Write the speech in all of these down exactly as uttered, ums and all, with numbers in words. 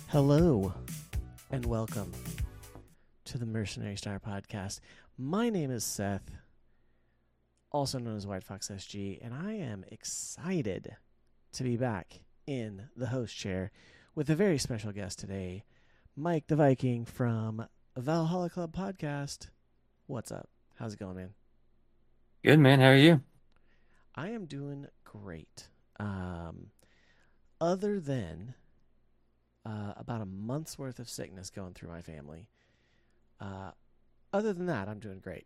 Hello, and welcome to the Mercenary Star Podcast. My name is Seth, also known as White Fox S G, and I am excited to be back in the host chair with a very special guest today, Mike the Viking from Valhalla Club Podcast. What's up? How's it going, man? Good, man. How are you? I am doing great. Um, other than uh, about a month's worth of sickness going through my family, uh, other than that, I'm doing great.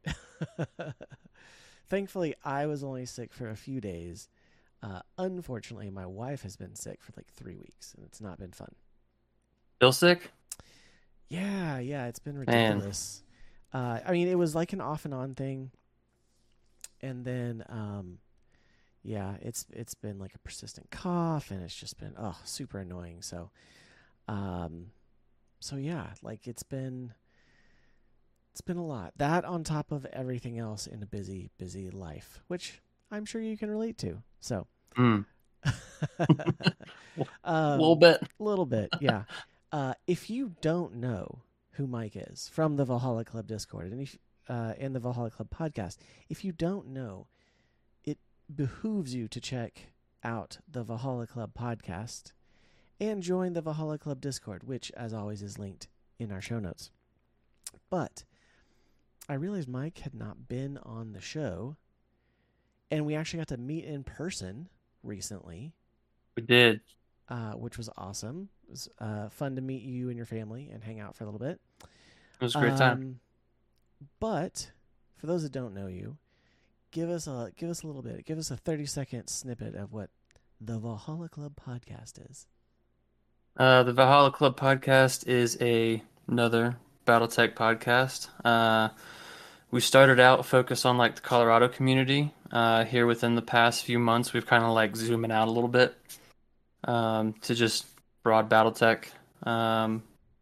Thankfully, I was only sick for a few days. Uh, unfortunately, my wife has been sick for like three weeks, and it's not been fun. Still sick? Yeah, yeah, it's been ridiculous. Uh, I mean, it was like an off and on thing, and then, um, yeah, it's it's been like a persistent cough, and it's just been oh super annoying. So, um, so yeah, like it's been it's been a lot. That on top of everything else in a busy busy life, which I'm sure you can relate to. So, Mm. um, A little bit. A little bit, yeah. Uh, if you don't know who Mike is from the Valhalla Club Discord and if, uh, and the Valhalla Club Podcast, if you don't know, it behooves you to check out the Valhalla Club Podcast and join the Valhalla Club Discord, which, as always, is linked in our show notes. But I realized Mike had not been on the show, and we actually got to meet in person recently. We did. Uh, which was awesome. It was uh, fun to meet you and your family and hang out for a little bit. It was a great um, time. But for those that don't know you, give us a give us a little bit. Give us a thirty second snippet of what the Valhalla Club Podcast is. Uh, the Valhalla Club Podcast is a another BattleTech podcast. Uh, we started out focused on like the Colorado community. Uh, here within the past few months, we've kind of like zooming out a little bit. Um, to just broad BattleTech. Um,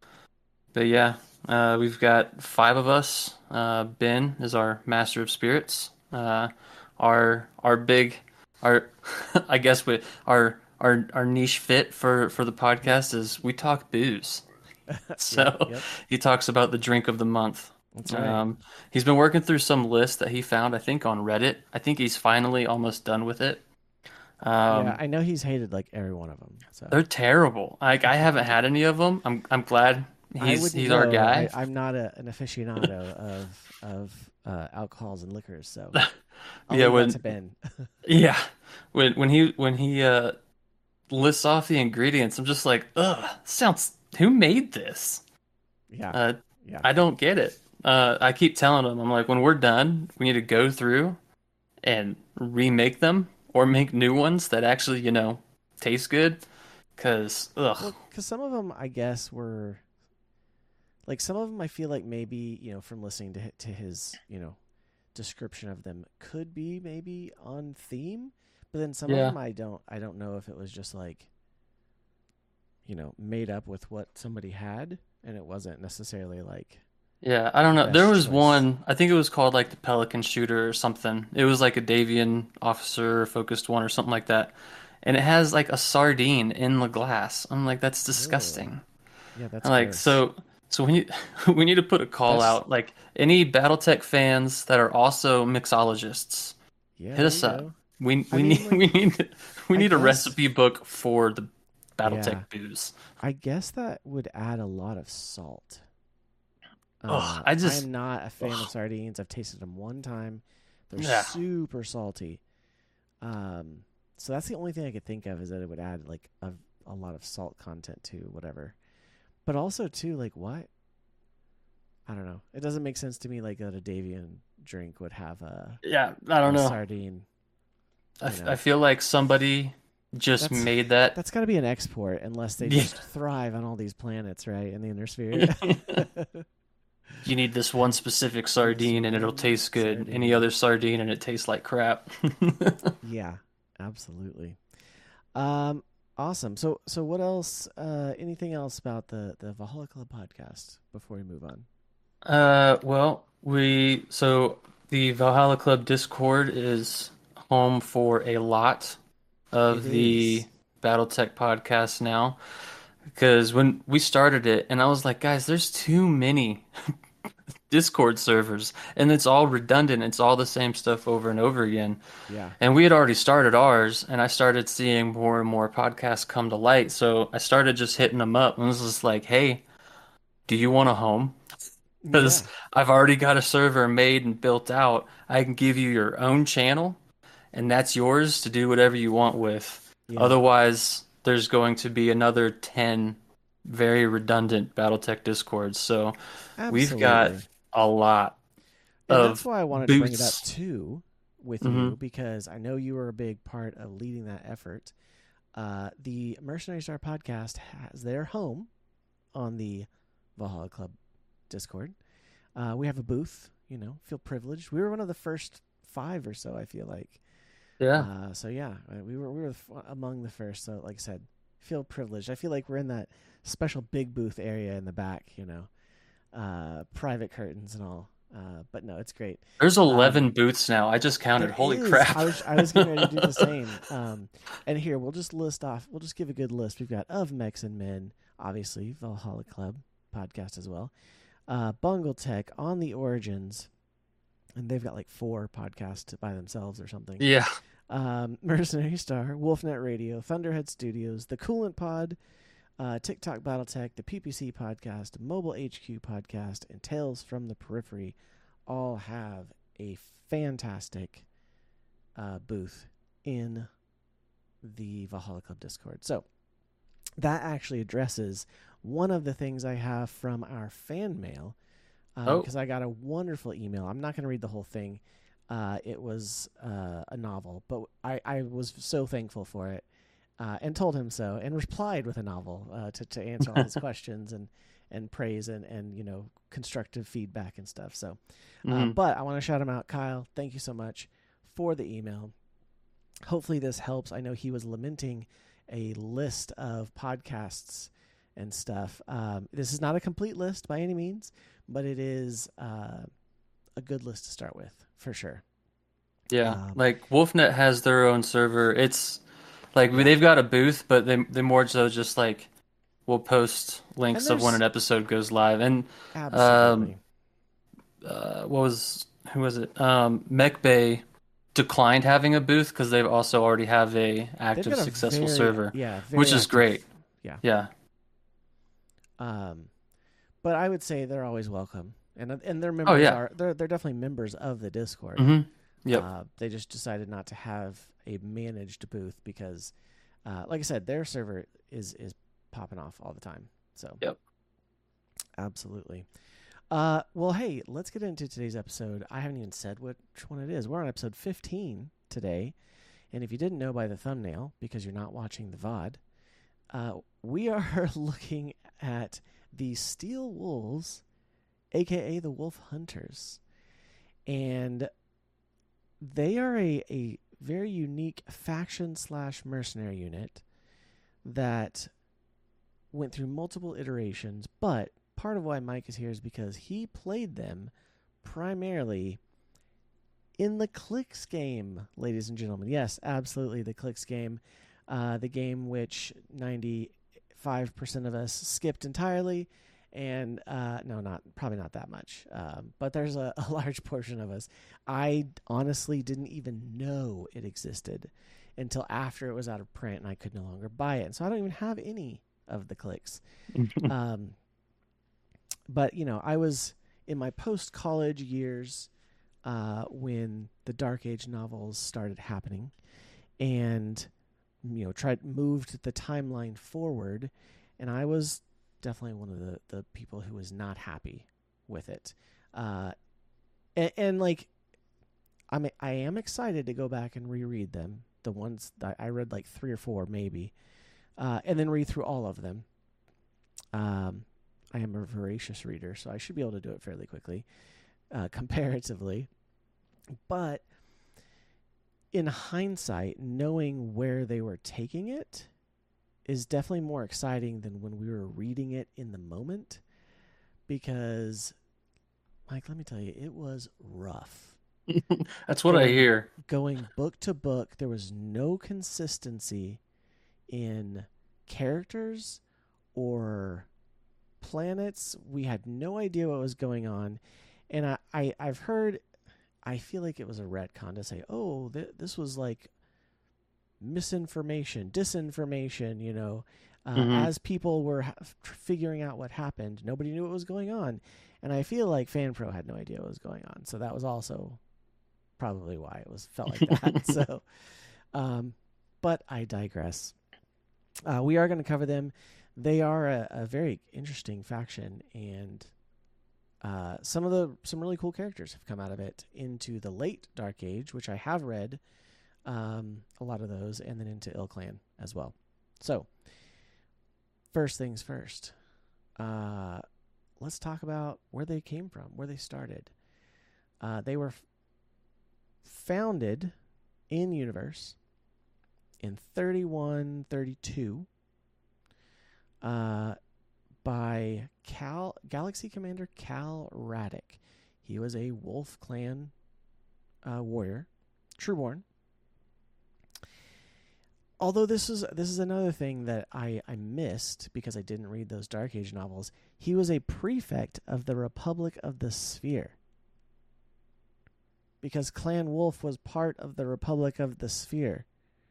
but yeah, uh, we've got five of us. Uh, Ben is our Master of Spirits. Uh, our our big, our I guess we our our our niche fit for for the podcast is we talk booze. So Yep, yep. he talks about the drink of the month. That's right. Um, he's been working through some list that he found, I think, on Reddit. I think he's finally almost done with it. Um, yeah, I know he's hated like every one of them. So They're terrible. Like I haven't had any of them. I'm I'm glad I he's wouldn't he's know. our guy. I, I'm not a, an aficionado of of uh, alcohols and liquors, so I'll Yeah, leave when that to Ben. yeah, when when he when he uh lists off the ingredients, I'm just like, ugh, sounds. Who made this? Yeah, Uh, yeah. I don't get it. Uh, I keep telling him, I'm like, when we're done, we need to go through and remake them or make new ones that actually, you know, taste good. Cause ugh, Well, because some of them, I guess, were like some of them. I feel like maybe you know from listening to hi- to his you know description of them could be maybe on theme, but then some of yeah. them I don't. I don't know if it was just like you know made up with what somebody had, and it wasn't necessarily like Yeah, I don't the know. There best was choice. one, I think it was called like the Pelican Shooter or something. It was like a Davian officer focused one or something like that. And it has like a sardine in the glass. I'm like, that's Oh, disgusting. yeah, that's I'm like, gross. so so we need we need to put a call That's out. Like any BattleTech fans that are also mixologists, yeah. hit There you us up. go. We I we mean, need we like need we I need a guess recipe book for the BattleTech yeah. booze. I guess that would add a lot of salt. Oh, Uh, I I just am not a fan of ugh, sardines. I've tasted them one time. They're yeah. super salty. Um, so that's the only thing I could think of is that it would add like a, a lot of salt content to whatever. But also too, like what? I don't know. It doesn't make sense to me like that a Davian drink would have a Yeah, I don't a know. sardine. I, You f- I know, feel like somebody just that's made that. that's got to be an export unless they Yeah. just thrive on all these planets, right? In the inner sphere. You need this one specific This sardine and it'll one taste good. Any sardine. other sardine and it tastes like crap. Yeah, absolutely. Um, awesome. So, so what else? Uh, anything else about the the Valhalla Club podcast before we move on? Uh, well, we so the Valhalla Club Discord is home for a lot It of the is. BattleTech podcasts now. because when we started it, and I was like, guys, there's too many Discord servers, and it's all redundant. It's all the same stuff over and over again. Yeah. And we had already started ours, and I started seeing more and more podcasts come to light. So I started just hitting them up and was just like, hey, do you want a home? Because Yeah. I've already got a server made and built out. I can give you your own channel, and that's yours to do whatever you want with. Yeah. Otherwise, there's going to be another ten very redundant BattleTech Discords. So we've got Absolutely. a lot And that's of why I wanted to bring it up booths. too with Hmm. you, because I know you were a big part of leading that effort. Uh, the Mercenary Star podcast has their home on the Valhalla Club Discord. Uh, we have a booth, you know, feel privileged. We were one of the first five or so, I feel like. Yeah. Uh, so yeah, uh, we were we were f- among the first. So like I said, feel privileged. I feel like we're in that special big booth area in the back, you know, uh, private curtains and all. Uh, but no, it's great. There's Um, eleven booths now. I just counted. there Holy is. crap. I was I was getting ready to do the same. Um, and here we'll just list off. We'll just give a good list. We've got Of Mechs and Men, obviously Valhalla Club podcast as well. Uh, Bungle Tech, On the Origins, and they've got like four podcasts by themselves or something. Yeah. Um, Mercenary Star, Wolfnet Radio, Thunderhead Studios, The Coolant Pod, uh, TikTok Battletech, the P P C Podcast, Mobile H Q Podcast, and Tales from the Periphery all have a fantastic uh, booth in the Valhalla Club Discord. So that actually addresses one of the things I have from our fan mail, because Oh, um, I got a wonderful email. I'm not going to read the whole thing. Uh, it was uh, a novel, but I, I was so thankful for it, uh, and told him so, and replied with a novel uh, to to answer all his questions and and praise and and you know constructive feedback and stuff. So, uh, hmm. but I want to shout him out, Kyle. Thank you so much for the email. Hopefully this helps. I know he was lamenting a list of podcasts and stuff. Um, this is not a complete list by any means, but it is uh, a good list to start with for sure. Yeah. Um, Like Wolfnet has their own server. It's like yeah, they've got a booth, but they they more so just like we'll post and links of when there's an episode goes live. And um absolutely, uh what was who was it? Um MechBay declined having a booth because they also already have a they've active got a successful very server, yeah which very is active great. yeah. Yeah. Um, but I would say they're always welcome, and and their Oh members yeah. are they're they're definitely members of the Discord. Hmm. Yep. Uh, they just decided not to have a managed booth because, uh, like I said, their server is is popping off all the time. So Yep. absolutely. Uh, well, hey, let's get into today's episode. I haven't even said which one it is. We're on episode fifteen today, and if you didn't know by the thumbnail, because you're not watching the V O D, uh, we are looking at the Steel Wolves, aka the Wolf Hunters, and they are a, a very unique faction slash mercenary unit that went through multiple iterations. But part of why Mike is here is because he played them primarily in the Clicks game, ladies and gentlemen. Yes, absolutely, the Clicks game. Uh, the game which ninety-five percent of us skipped entirely. And uh, no, not probably not that much, um, but there's a, a large portion of us. I honestly didn't even know it existed until after it was out of print and I could no longer buy it. And so I don't even have any of the Clicks. Um, but you know, I was in my post-college years uh, when the Dark Age novels started happening, and you know, tried moved the timeline forward, and I was definitely one of the, the people who was not happy with it. Uh, and, and like, I'm I am excited to go back and reread them. The ones that I read, like three or four maybe, uh, and then read through all of them. Um, I am a voracious reader, so I should be able to do it fairly quickly, uh, comparatively. But in hindsight, knowing where they were taking it is definitely more exciting than when we were reading it in the moment, because, Mike, let me tell you, it was rough. That's what I Going hear. going book to book, there was no consistency in characters or planets. We had no idea what was going on. And I, I, I've heard, I feel like it was a retcon to say, oh, th- this was like misinformation, disinformation, you know, uh, Mm-hmm. as people were ha- figuring out what happened. Nobody knew what was going on. And I feel like FanPro had no idea what was going on. So that was also probably why it was felt like that. so, um, but I digress. Uh, we are going to cover them. They are a, a very interesting faction, and uh, some of the some really cool characters have come out of it into the late Dark Age, which I have read um, a lot of those, and then into Ilclan as well. So, first things first. Uh, let's talk about where they came from, where they started. Uh, they were f- founded in universe in thirty-one thirty-two uh, by Cal Galaxy Commander Cal Raddick. He was a Wolf Clan uh, warrior, Trueborn. Although this is this is another thing that I, I missed because I didn't read those Dark Age novels. He was a prefect of the Republic of the Sphere. Because Clan Wolf was part of the Republic of the Sphere.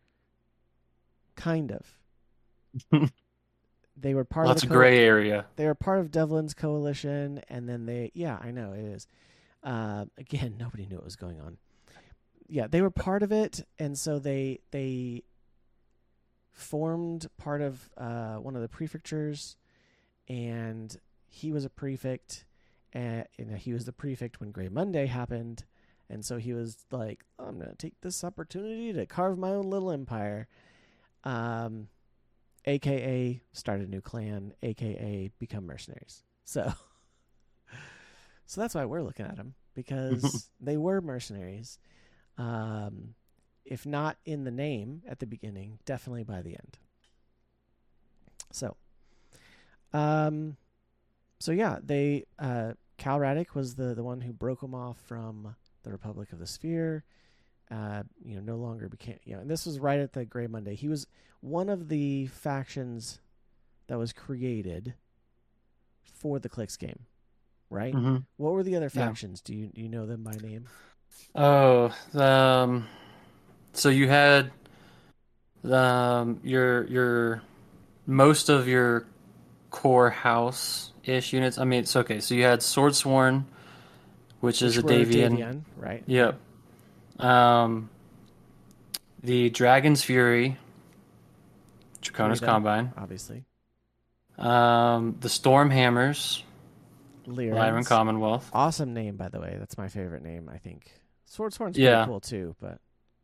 Kind of. They were part Lots of of the co- gray area. They were part of Devlin's coalition, and then they yeah, I know it is. Uh, again, nobody knew what was going on. Yeah, they were part of it, and so they they formed part of uh, one of the prefectures, and he was a prefect, and you know, he was the prefect when Grey Monday happened, and so he was like, oh, I'm going to take this opportunity to carve my own little empire. Um, A K A start a new clan, A K A become mercenaries. So, so that's why we're looking at them, because they were mercenaries. Um, if not in the name at the beginning, definitely by the end. So, um, so yeah, they uh, Cal Raddick was the the one who broke them off from the Republic of the Sphere. Uh, you know, no longer became, you know, and this was right at the Grey Monday. He was one of the factions that was created for the Clix game, right? Mm-hmm. What were the other Yeah. factions? Do you do you know them by name? Oh, um, so you had um your your most of your core house ish units. I mean, it's okay. So you had Swordsworn, which, Which is a were Davian. Davian, right? Yep. Um, the Dragon's Fury, Draconis Rita, Combine. obviously. Um, the Stormhammers, Lyran Lyrans. Commonwealth. Awesome name, by the way. That's my favorite name, I think. Swordsworn's Yeah. pretty cool too, but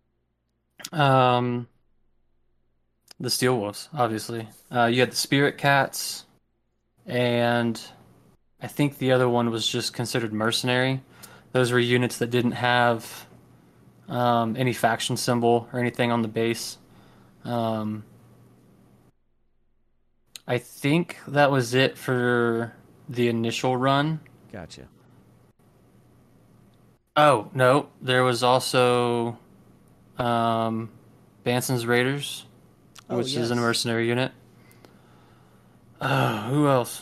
Um, the Steel Wolves, obviously. Uh, you had the Spirit Cats, and I think the other one was just considered mercenary. Those were units that didn't have um, any faction symbol or anything on the base. Um, I think that was it for the initial run. gotcha. Oh, no, there was also um, Banson's Raiders, Oh, which is a yes. mercenary unit. Uh, who else?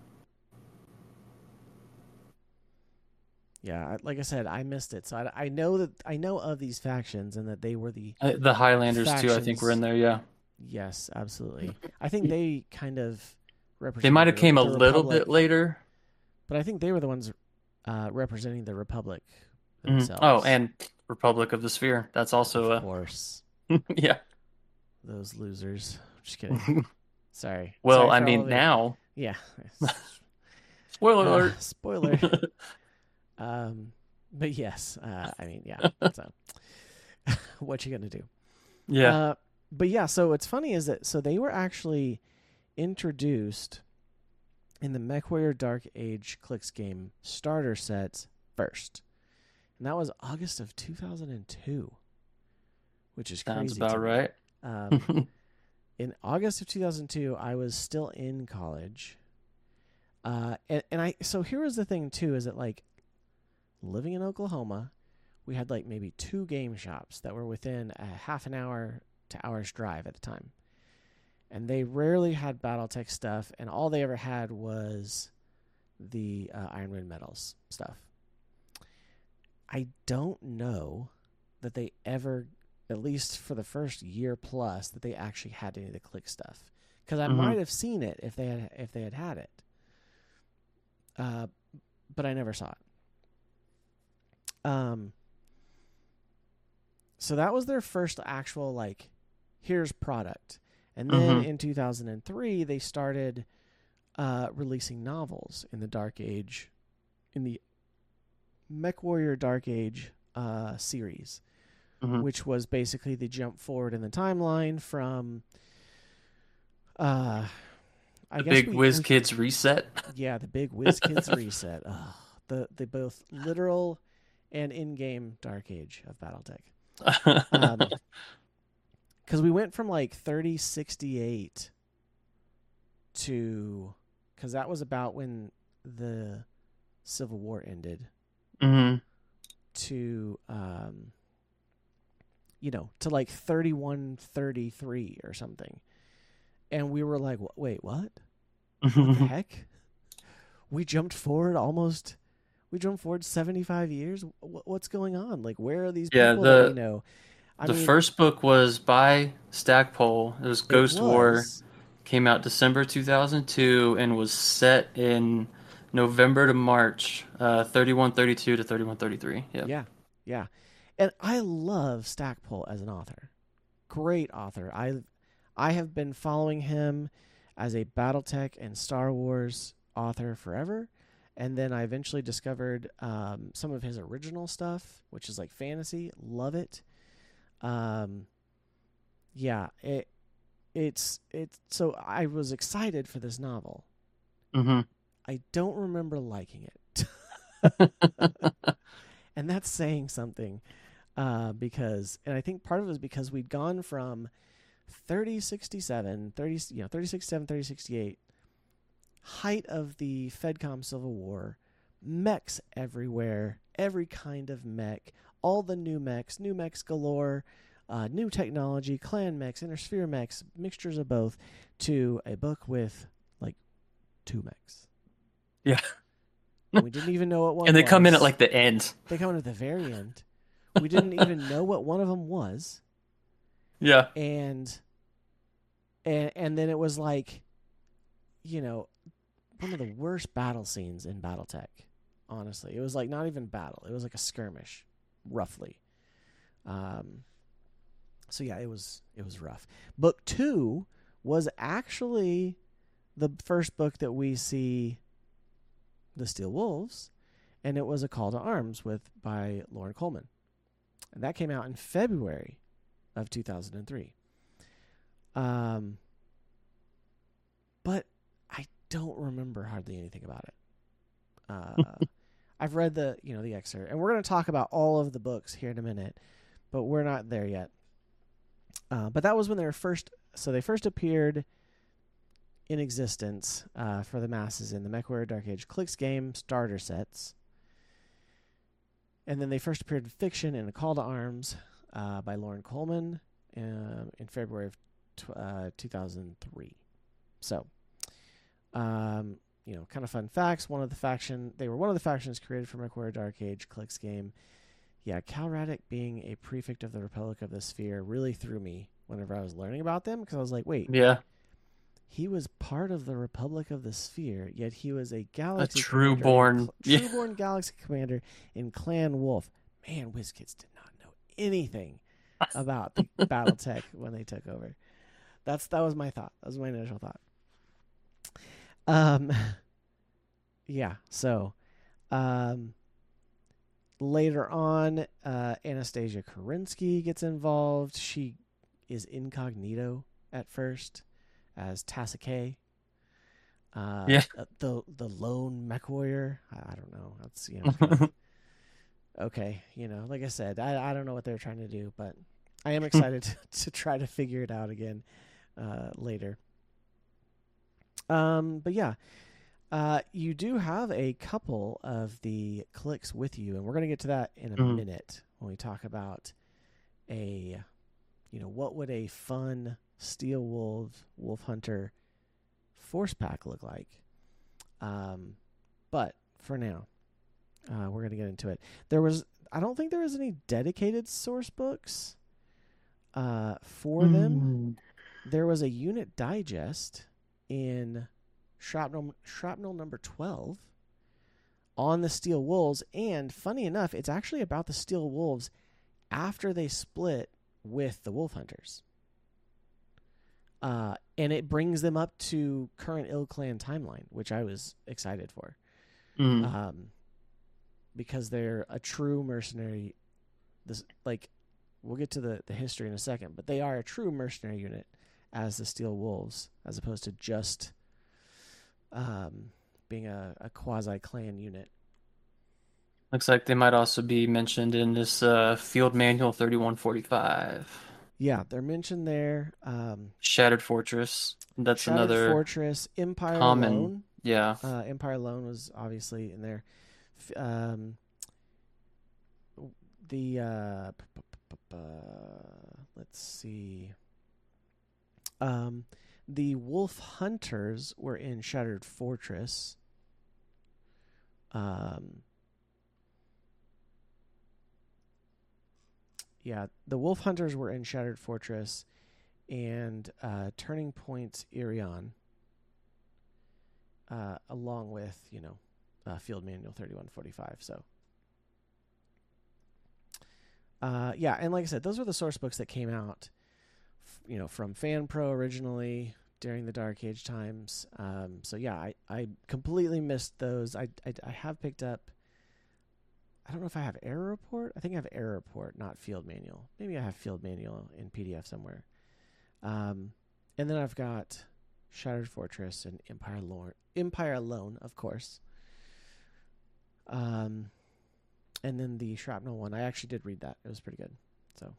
Yeah, I- like I said, I missed it. So I, I know that I know of these factions and that they were the Uh, the Highlanders, too, I think, Factions. were in there, yeah. yes, absolutely. I think they kind of represented They might have the- came a the little Republic, bit later. but I think they were the ones uh, representing the Republic Mhm. themselves. Oh, and Republic of the Sphere. That's also of a course, yeah. those losers. Just kidding. Sorry. Well, Sorry I for all mean, of you. now, Yeah. spoiler Uh, alert. spoiler. um, but yes, uh, I mean, yeah. So, what you gonna do? Yeah. Uh, but yeah, so what's funny is that so they were actually introduced in the MechWarrior Dark Age Clix game starter set first, and that was August of two thousand two, which is crazy. Sounds to about me. right. Um, in August of two thousand two, I was still in college. Uh, and, and I, so here was the thing too, is that like living in Oklahoma, we had like maybe two game shops that were within a half an hour to hour's drive at the time. and they rarely had BattleTech stuff, and all they ever had was the uh, Iron Wind Metals stuff. I don't know that they ever, at least for the first year plus, that they actually had any of the Click stuff, because I Mhm. might have seen it if they had if they had had it, uh, but I never saw it. Um. So that was their first actual, like, here's product. And then Mhm. in two thousand three, they started uh, releasing novels in the Dark Age, in the MechWarrior Dark Age uh, series, Mhm. which was basically the jump forward in the timeline from, uh, I The guess big we, Whiz we Kids reset. yeah, the big Whiz Kids reset. Ugh, the the both literal and in-game Dark Age of BattleTech. Um, because we went from like thirty sixty-eight to, because that was about when the Civil War ended, Mhm. to, um, you know, to like thirty-one thirty-three or something. And we were like, wait, what? What the heck? We jumped forward almost, we jumped forward seventy-five years? What's going on? Like, where are these Yeah, people that we the know? I the mean, first book was by Stackpole. It was it Ghost War. was. Came out December two thousand two and was set in November to March, uh, thirty-one thirty-two to thirty-one thirty-three. Yep. Yeah, yeah. And I love Stackpole as an author. Great author. I I have been following him as a BattleTech and Star Wars author forever. And then I eventually discovered um, some of his original stuff, which is like fantasy. Love it. Um, yeah, it it's it's so I was excited for this novel. Mm-hmm. I don't remember liking it. And that's saying something, uh, because, and I think part of it is because we'd gone from thirty sixty-seven, thirty, you know, thirty sixty-seven, thirty sixty-eight, height of the FedCom Civil War, mechs everywhere, every kind of mech, all the new mechs, new mechs galore, uh, new technology, clan mechs, intersphere mechs, mixtures of both, to a book with like two mechs. Yeah. We didn't even know what one And they was. come in at like the end. They come in at the very end. We didn't even know what one of them was. Yeah. And and and then it was like, you know, one of the worst battle scenes in BattleTech. Honestly, it was like not even battle. It was like a skirmish, roughly. Um. So yeah, it was it was rough. Book two was actually the first book that we see the Steel Wolves, and it was A Call to Arms with by Lauren Coleman, and that came out in February of two thousand three. Um, but I don't remember hardly anything about it. Uh, I've read the you know the excerpt, and we're going to talk about all of the books here in a minute, but we're not there yet. Uh, but that was when they were first. So they first appeared in existence uh, for the masses in the MechWarrior Dark Age Clicks game starter sets. And then they first appeared in fiction in A Call to Arms uh, by Lauren Coleman uh, in February of tw- uh, two thousand three. So, um, you know, kind of fun facts. One of the faction, they were one of the factions created for MechWarrior Dark Age Clicks game. Yeah, Cal Radic being a prefect of the Republic of the Sphere really threw me whenever I was learning about them, because I was like, wait, Yeah. he was part of the Republic of the Sphere, yet he was a A galaxy true commander born. in Yeah. Cl- true-born galaxy commander in Clan Wolf. Man, WizKids did not know anything about the BattleTech when they took over. That's that was my thought. That was my initial thought. Um, yeah. So, um, later on, uh, Anastasia Kerensky gets involved. She is incognito at first as Tasake. Uh, Yeah. the the lone mech warrior. I, I don't know. That's you know. Kind of, okay, you know, like I said, I I don't know what they're trying to do, but I am excited to, to try to figure it out again uh, later. Um, but yeah, uh, you do have a couple of the clicks with you, and we're gonna get to that in a Mhm. minute when we talk about a, you know, what would a fun Steel Wolf, Wolf Hunter Force Pack look like. Um, but for now, uh, we're going to get into it. There was, I don't think there was any dedicated source books uh, for Mm. them. There was a unit digest in Shrapnel, Shrapnel number twelve on the Steel Wolves. And funny enough, it's actually about the Steel Wolves after they split with the Wolf Hunters. Uh, and it brings them up to current Ill Clan timeline, which I was excited for. Mm. Um, because they're a true mercenary. This, like, we'll get to the, the history in a second, but they are a true mercenary unit as the Steel Wolves, as opposed to just um, being a, a quasi-clan unit. Looks like they might also be mentioned in this uh, Field Manual thirty-one forty-five. Yeah, they're mentioned there. Um, Shattered Fortress. That's Shattered another Fortress, Empire common. Alone. Yeah. Uh, Empire Alone was obviously in there. F- Um, the uh, p- p- p- p- uh, let's see. Um, the Wolf Hunters were in Shattered Fortress. Um, yeah, the Wolf Hunters were in Shattered Fortress, and uh, Turning Point Irion, uh, along with you know, uh, Field Manual thirty-one forty-five. So. Uh, yeah, and like I said, those were the source books that came out, f- you know, from FanPro originally during the Dark Age times. Um, so yeah, I, I completely missed those. I, I, I have picked up, I don't know if I have Error Report. I think I have Error Report, not Field Manual. Maybe I have Field Manual in P D F somewhere. Um, and then I've got Shattered Fortress and Empire Alone, Empire Alone, of course. Um... And then the Shrapnel one, I actually did read that. It was pretty good. So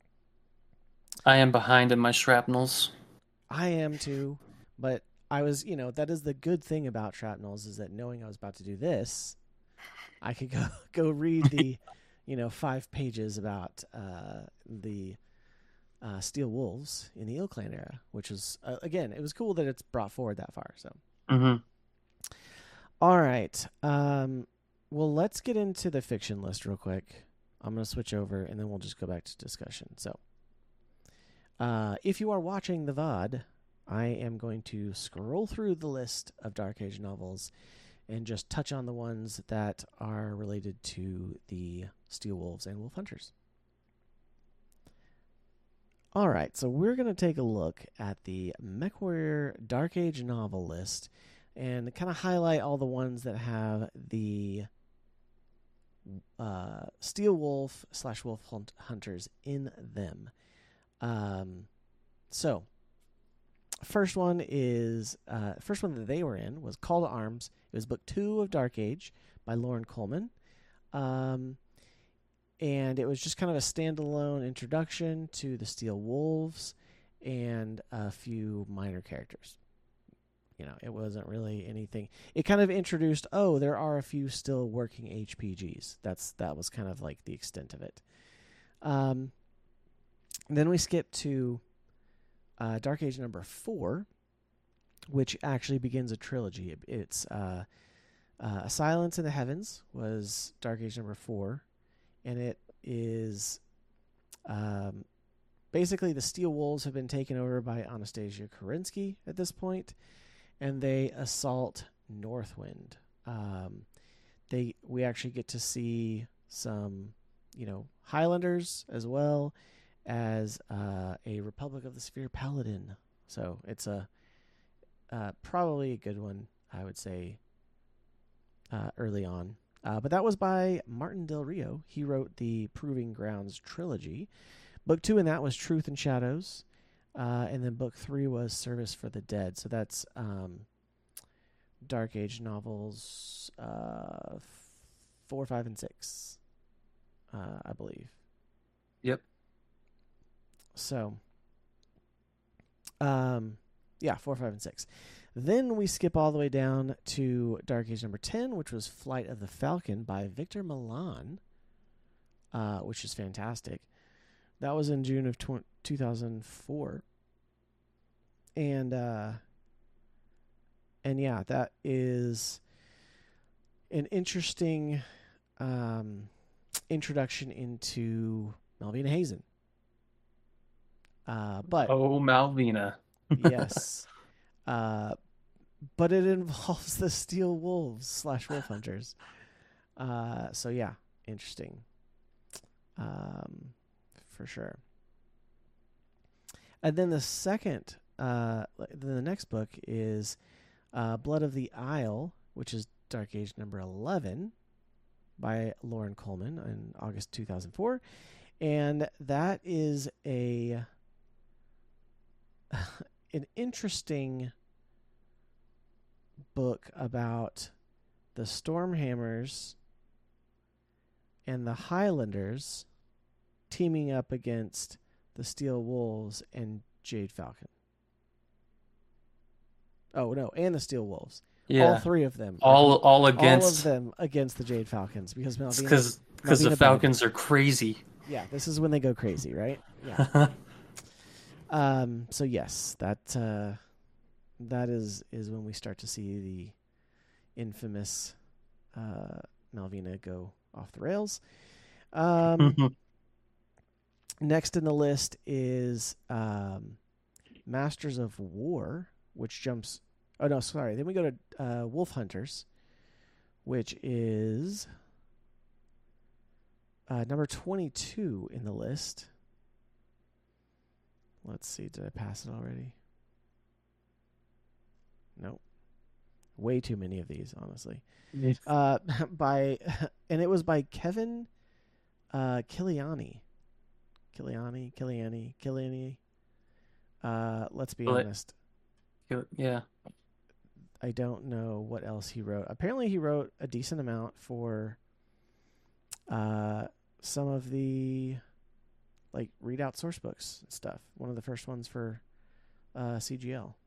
I am behind in my shrapnels. I am too, but I was, you know, that is the good thing about Shrapnels is that knowing I was about to do this, I could go go read the, you know, five pages about uh, the uh, Steel Wolves in the Ill Clan era, which is uh, again, it was cool that it's brought forward that far. So, Mm-hmm. all right. Um, Well, let's get into the fiction list real quick. I'm going to switch over, and then we'll just go back to discussion. So, uh, if you are watching the V O D, I am going to scroll through the list of Dark Age novels and just touch on the ones that are related to the Steel Wolves and Wolf Hunters. All right, so we're going to take a look at the MechWarrior Dark Age novel list and kind of highlight all the ones that have the uh, Steel Wolf slash Wolf hunt- Hunters in them. Um, so, first one is uh, first one that they were in was Call to Arms. It was book two of Dark Age by Lauren Coleman, um, and it was just kind of a standalone introduction to the Steel Wolves and a few minor characters. You know, it wasn't really anything. It kind of introduced, oh, there are a few still working H P Gs. That's that was kind of like the extent of it. Um, then we skip to uh, Dark Age number four, which actually begins a trilogy. It, it's uh, uh, A Silence in the Heavens was Dark Age number four, and it is um, basically the Steel Wolves have been taken over by Anastasia Kerensky at this point, and they assault Northwind. Um, they we actually get to see some, you know, Highlanders as well as uh, a Republic of the Sphere Paladin. So it's a uh, probably a good one, I would say, uh, early on. Uh, but that was by Martin Del Rio. He wrote the Proving Grounds trilogy. Book two in that was Truth and Shadows. Uh, and then book three was Service for the Dead. So that's um, Dark Age novels uh, f- four, five, and six, uh, I believe. Yep. So, um, yeah, four, five, and six. Then we skip all the way down to Dark Age number ten, which was Flight of the Falcon by Victor Milan, uh, which is fantastic. That was in June of tw- two thousand four. and uh, and yeah, that is an interesting um, introduction into Malvina Hazen. Uh, but Oh, Malvina. yes, uh, but it involves the Steel Wolves slash Wolf Hunters. Uh, so yeah, interesting, um, for sure. And then the second, uh, then the next book is uh, Blood of the Isle, which is Dark Age number eleven by Lauren Coleman in August two thousand four. And that is a an interesting book about the Stormhammers and the Highlanders teaming up against the Steel Wolves and Jade Falcon. Oh, no, and the Steel Wolves. Yeah. All three of them. All ag- all against. All of them against the Jade Falcons because Malvina. Because because the Malvina Falcons banned are crazy. it. Yeah, this is when they go crazy, right? Yeah. um. So yes, that uh, that is is when we start to see the infamous uh, Malvina go off the rails. Um. Next in the list is um, Masters of War, which jumps. Oh no, sorry. Then we go to uh, Wolf Hunters, which is uh, number twenty-two in the list. Let's see. Did I pass it already? Nope. Way too many of these, honestly. Uh, by and it was by Kevin uh, Kiliani. Kiliani, Kiliani, Kiliani. Uh, let's be But- honest. Yeah. I don't know what else he wrote. Apparently, he wrote a decent amount for uh, some of the like readout source books and stuff. One of the first ones for uh, C G L.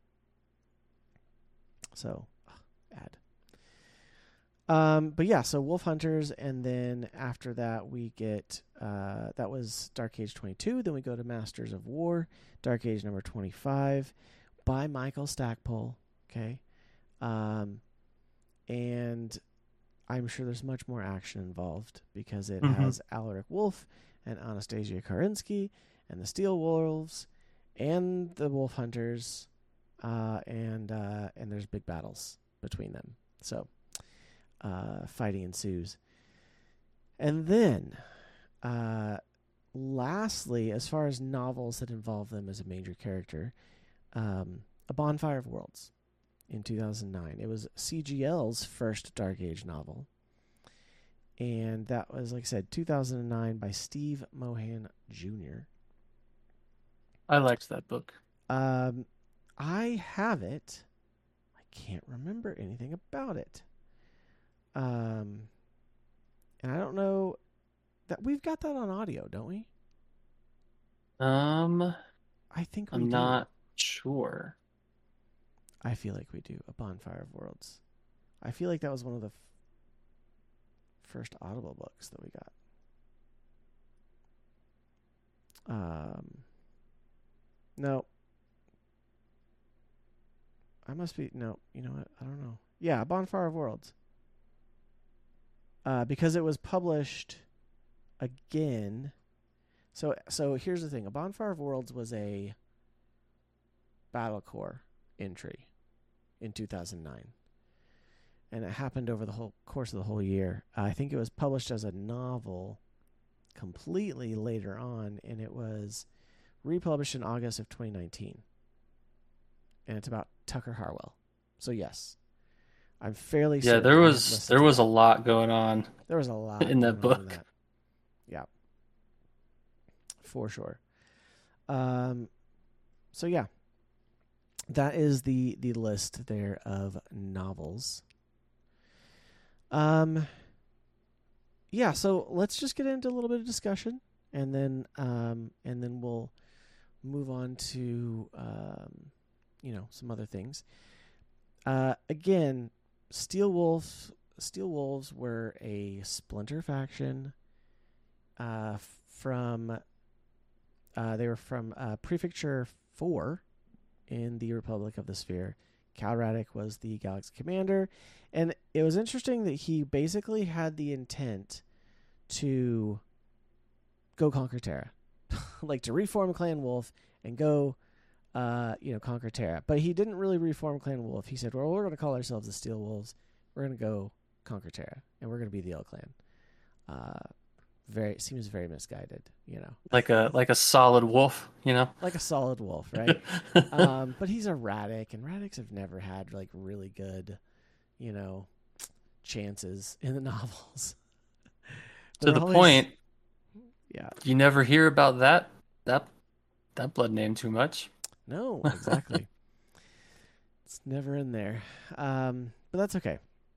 So, ugh, ad. Um, but yeah, so Wolf Hunters, and then after that we get uh, that was Dark Age twenty-two. Then we go to Masters of War, Dark Age number twenty-five, by Michael Stackpole. Okay. Um, and I'm sure there's much more action involved because it Mhm. has Alaric Wolf and Anastasia Karinsky and the Steel Wolves and the Wolf Hunters, uh, and uh, and there's big battles between them. So uh, fighting ensues. And then, uh, lastly, as far as novels that involve them as a major character, um, A Bonfire of Worlds. In two thousand nine. It was C G L's first Dark Age novel. And that was, like I said, two thousand nine by Steve Mohan Junior I liked that book. Um, I have it. I can't remember anything about it. Um, and I don't know that we've got that on audio, don't we? Um, I think we I'm do. not sure. I feel like we do. A Bonfire of Worlds. I feel like that was one of the f- first Audible books that we got. Um, no. I must be no. You know what? I don't know. Yeah, Bonfire of Worlds. Uh, because it was published again. So so here's the thing. A Bonfire of Worlds was a Battle Core entry in two thousand nine. And it happened over the whole course of the whole year. Uh, I think it was published as a novel completely later on, and it was republished in August of twenty nineteen. And it's about Tucker Harwell. So yes, I'm fairly Yeah, certain there I have was listened there to was a that. lot going on. There was a lot in that going on in book. that. Yeah, for sure. Um, so yeah, that is the the list there of novels. Um, yeah. So let's just get into a little bit of discussion, and then um, and then we'll move on to um, you know, some other things. Uh, again, Steel Wolves. Steel Wolves were a splinter faction uh, from, uh, they were from uh, Prefecture four in the Republic of the Sphere. Cal Radic was the Galaxy Commander, and it was interesting that he basically had the intent to go conquer Terra, like to reform Clan Wolf and go, uh, you know, conquer Terra. But he didn't really reform Clan Wolf. He said, "Well, we're going to call ourselves the Steel Wolves. We're going to go conquer Terra, and we're going to be the L Clan." Uh, very seems very misguided, you know. Like a like a solid wolf, you know. Like a solid wolf, right? um, but he's a Radic, and Radics have never had like really good, you know, chances in the novels. To the always, point, yeah. You never hear about that that that blood name too much. No, exactly. It's never in there, um, but that's okay.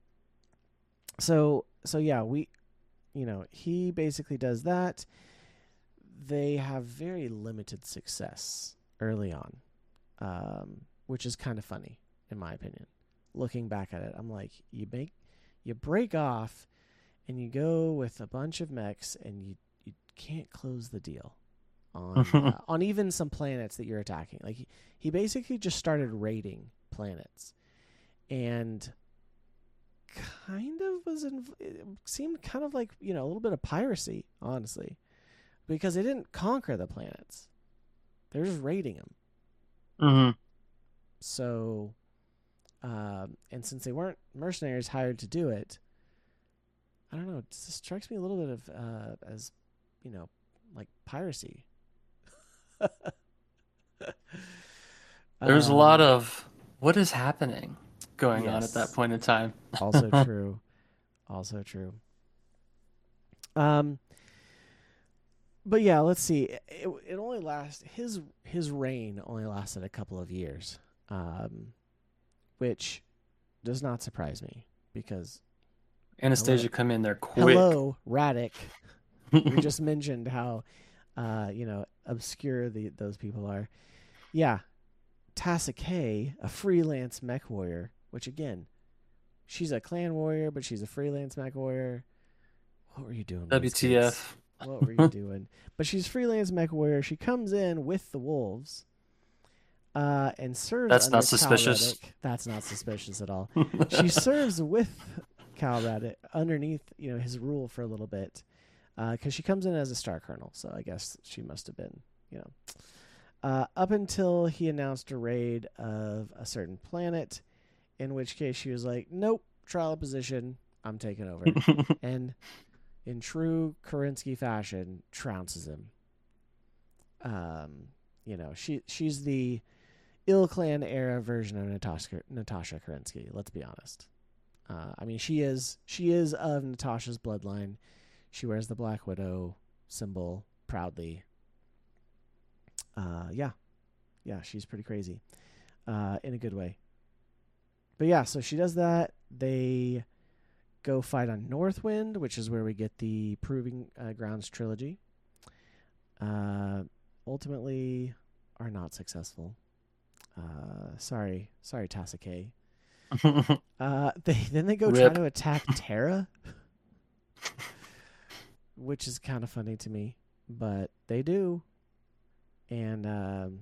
So so yeah, we, you know, he basically does that. They have very limited success early on, um, which is kind of funny, in my opinion. Looking back at it, I'm like, you make, you break off, and you go with a bunch of mechs, and you, you can't close the deal on uh, on even some planets that you're attacking. Like he, he basically just started raiding planets, and kind of was in, it seemed kind of like, you know, a little bit of piracy, honestly. Because they didn't conquer the planets. They're just raiding them. Mm-hmm. So, um, and since they weren't mercenaries hired to do it, I don't know, it just strikes me a little bit of, uh, as, you know, like piracy. There's um, a lot of, what is happening going yes. on at that point in time. Also true. Also true. Um... But yeah, let's see. It, it only lasts his his reign only lasted a couple of years, um, which does not surprise me because Anastasia hello, come in there quick. Hello, Radic. We just mentioned how, uh, you know, obscure the those people are. Yeah, Tassa K, a freelance mech warrior, which again, she's a clan warrior, but she's a freelance mech warrior. What were you doing? W T F. What were you doing? But she's freelance mech warrior. She comes in with the wolves, uh, and serves. That's under not suspicious. Cal Radic. That's not suspicious at all. She serves with Cal Radic underneath, you know, his rule for a little bit, because uh, she comes in as a star colonel. So I guess she must have been, you know, uh, up until he announced a raid of a certain planet, in which case she was like, "Nope, trial of position. I'm taking over," and in true Kerensky fashion, trounces him. Um, you know, she she's the Ill Clan era version of Natasha Natasha Kerensky. Let's be honest. Uh, I mean, she is she is of Natasha's bloodline. She wears the Black Widow symbol proudly. Uh, yeah, yeah, she's pretty crazy, uh, in a good way. But yeah, so she does that. They go fight on Northwind, which is where we get the Proving uh, Grounds trilogy. Uh, ultimately, are not successful. Uh, sorry, sorry, Tassa K. uh, they then they go Rip. try to attack Terra, which is kind of funny to me, but they do. And um,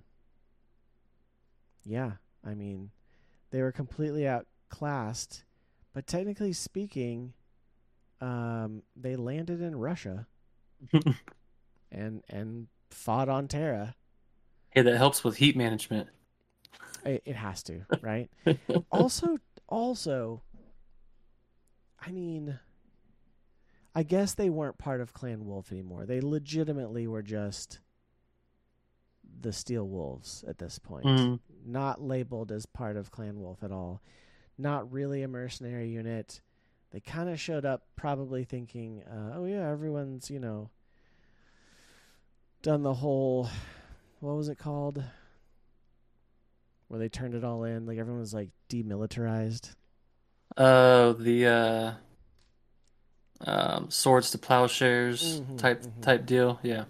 yeah, I mean, they were completely outclassed. But technically speaking, um, they landed in Russia and and fought on Terra. Hey, that helps with heat management. It, it has to, right? also, also, I mean, I guess they weren't part of Clan Wolf anymore. They legitimately were just the Steel Wolves at this point, mm. not labeled as part of Clan Wolf at all. Not really a mercenary unit. They kind of showed up probably thinking, uh, oh yeah, everyone's, you know, done the whole, what was it called? Where they turned it all in. Like everyone was like demilitarized. Uh, the uh, um, swords to plowshares mm-hmm, type mm-hmm. type deal. Yeah.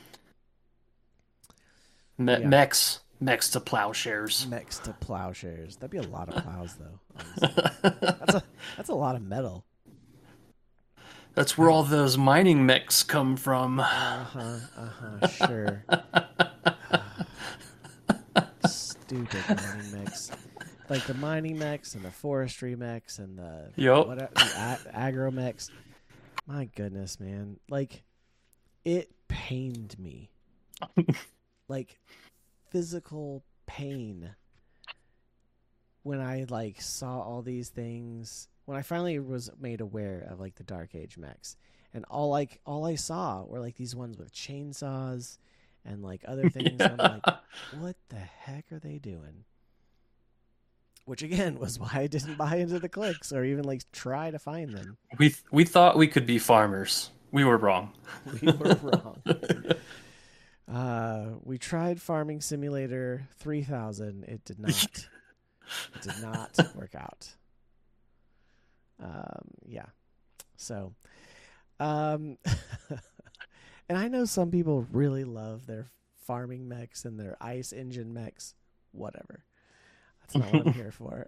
Me- yeah. Mechs. Mechs to plowshares. Mechs to plowshares. That'd be a lot of plows, though. that's a that's a lot of metal. That's where all those mining mechs come from. Uh huh. Uh huh. Sure. stupid mining mechs. Like the mining mechs and the forestry mechs and the Yup. what the a- aggro mechs. My goodness, man! Like it pained me, like physical pain when I like saw all these things. When I finally was made aware of like the Dark Age mechs, and all like all I saw were like these ones with chainsaws and like other things. Yeah. And I'm like, what the heck are they doing? Which again was why I didn't buy into the clicks or even like try to find them. We th- we thought we could be farmers. We were wrong. We were wrong. Uh, we tried Farming Simulator three thousand. It did not. It did not work out. Um, yeah. So, um, and I know some people really love their farming mechs and their ice engine mechs. Whatever. That's not what I'm here for.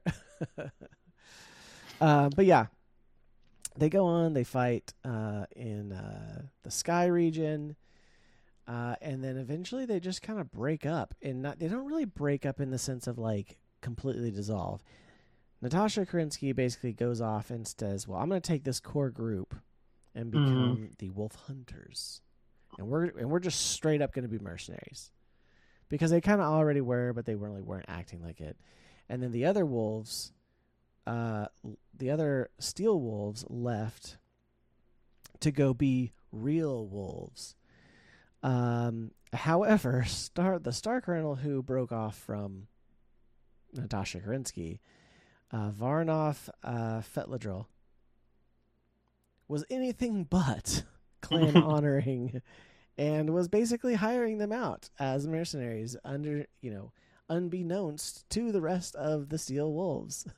uh, but yeah, they go on. They fight uh, in uh, the Sky region. Uh, and then eventually they just kind of break up, and not, they don't really break up in the sense of like completely dissolve. Natasha Kerensky basically goes off and says, "Well, I'm going to take this core group and become mm. the Wolf Hunters, and we're and we're just straight up going to be mercenaries, because they kind of already were, but they really weren't acting like it." And then the other wolves, uh, the other Steel Wolves left to go be real wolves. Um, however, Star the Star Colonel who broke off from Natasha Kerensky, uh, Varnov uh, Fetladril, was anything but clan honoring, and was basically hiring them out as mercenaries under, you know, unbeknownst to the rest of the Steel Wolves.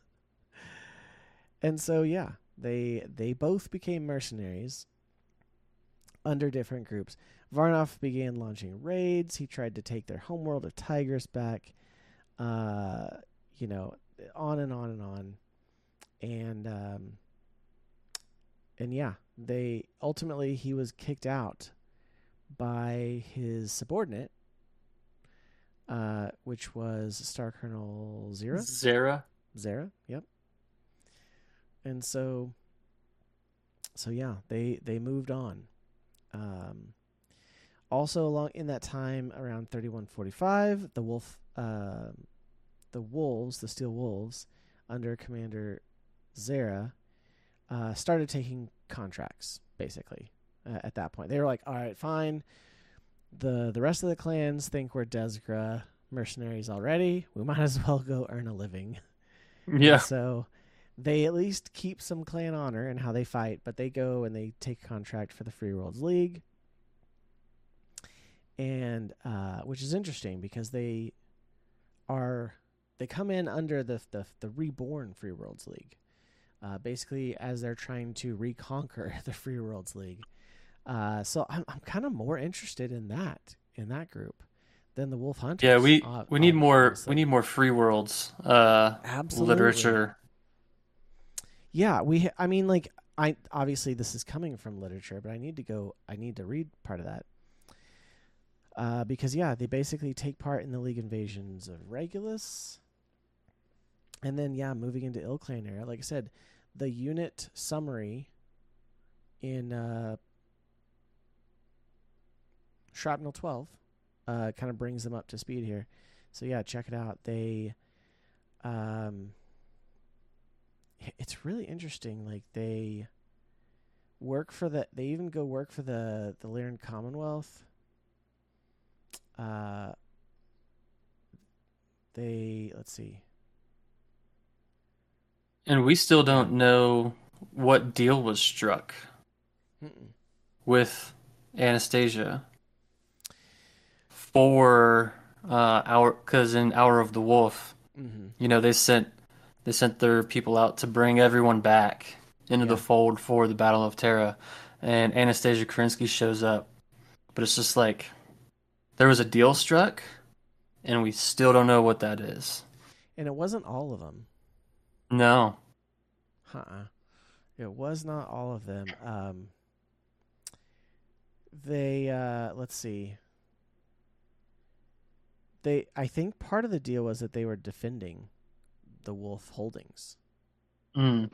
And so, yeah, they they both became mercenaries under different groups. Varnov began launching raids. He tried to take their homeworld of Tigris back. Uh, you know, on and on and on. And um, and yeah, they ultimately he was kicked out by his subordinate, uh, which was Star Colonel Zera. Zera. Zera, yep. And so, so yeah, they they moved on. Um, also, along in that time, around thirty-one forty-five, the wolf, uh, the wolves, the Steel Wolves, under Commander Zera, uh, started taking contracts. Basically, uh, at that point, they were like, "All right, fine. the The rest of the clans think we're Desgra mercenaries already. We might as well go earn a living." Yeah. And so they at least keep some clan honor in how they fight, but they go and they take contract for the Free Worlds League. And uh, which is interesting because they are they come in under the the, the reborn Free Worlds League, uh, basically as they're trying to reconquer the Free Worlds League. Uh, so I'm I'm kind of more interested in that in that group than the Wolf Hunters. Yeah, we uh, we need more honestly. we need more Free Worlds uh, Absolutely. literature. Yeah, we. I mean, like, I obviously this is coming from literature, but I need to go. I need to read part of that. Uh, because yeah, they basically take part in the League invasions of Regulus, and then yeah, moving into Ilclan era. Like I said, the unit summary in uh, Shrapnel twelve uh, kind of brings them up to speed here. So yeah, check it out. They, um, it's really interesting. Like they work for the. They even go work for the the Lyran Commonwealth. Uh, they let's see, And we still don't know what deal was struck Mm-mm. with Anastasia for uh, our because in Hour of the Wolf, Mm-hmm. you know, they sent they sent their people out to bring everyone back into Yeah. the fold for the Battle of Terra, and Anastasia Kerensky shows up, but it's just like there was a deal struck, and we still don't know what that is. And it wasn't all of them. No. Uh-uh. It was not all of them. Um, they, uh, let's see. they I think part of the deal was that they were defending the wolf holdings. Mm.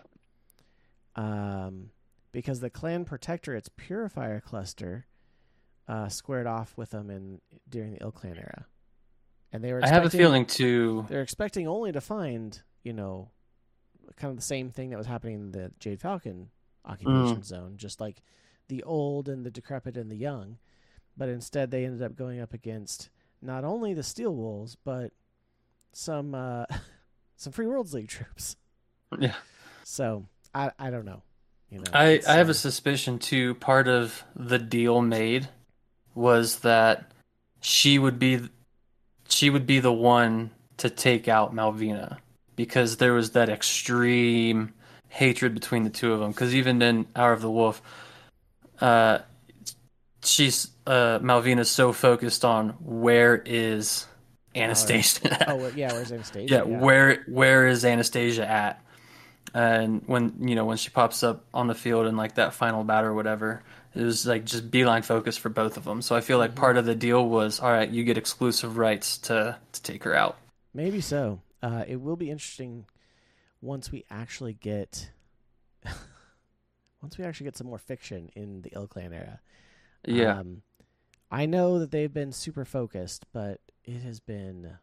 Um, because the clan protectorate's purifier cluster uh, squared off with them in during the Ill Clan era, and they were. I have a feeling too. They're expecting only to find, you know, kind of the same thing that was happening in the Jade Falcon occupation Mm. zone, just like the old and the decrepit and the young. But instead, they ended up going up against not only the Steel Wolves, but some uh, some Free Worlds League troops. Yeah. So I I don't know. You know, I, it's, I have uh, a suspicion too. Part of the deal made was that she would be she would be the one to take out Malvina because there was that extreme hatred between the two of them. Because even in Hour of the Wolf, uh, she's uh, Malvina's so focused on where is Anastasia. oh well, yeah, where's Anastasia? Yeah, where where is Anastasia at? And when you know when she pops up on the field in like that final battle or whatever, it was like just beeline focus for both of them. So I feel like Mhm. part of the deal was, all right, you get exclusive rights to to take her out. Maybe so. Uh, it will be interesting once we actually get once we actually get some more fiction in the Ill Clan era. Yeah, Um, I know that they've been super focused, but it has been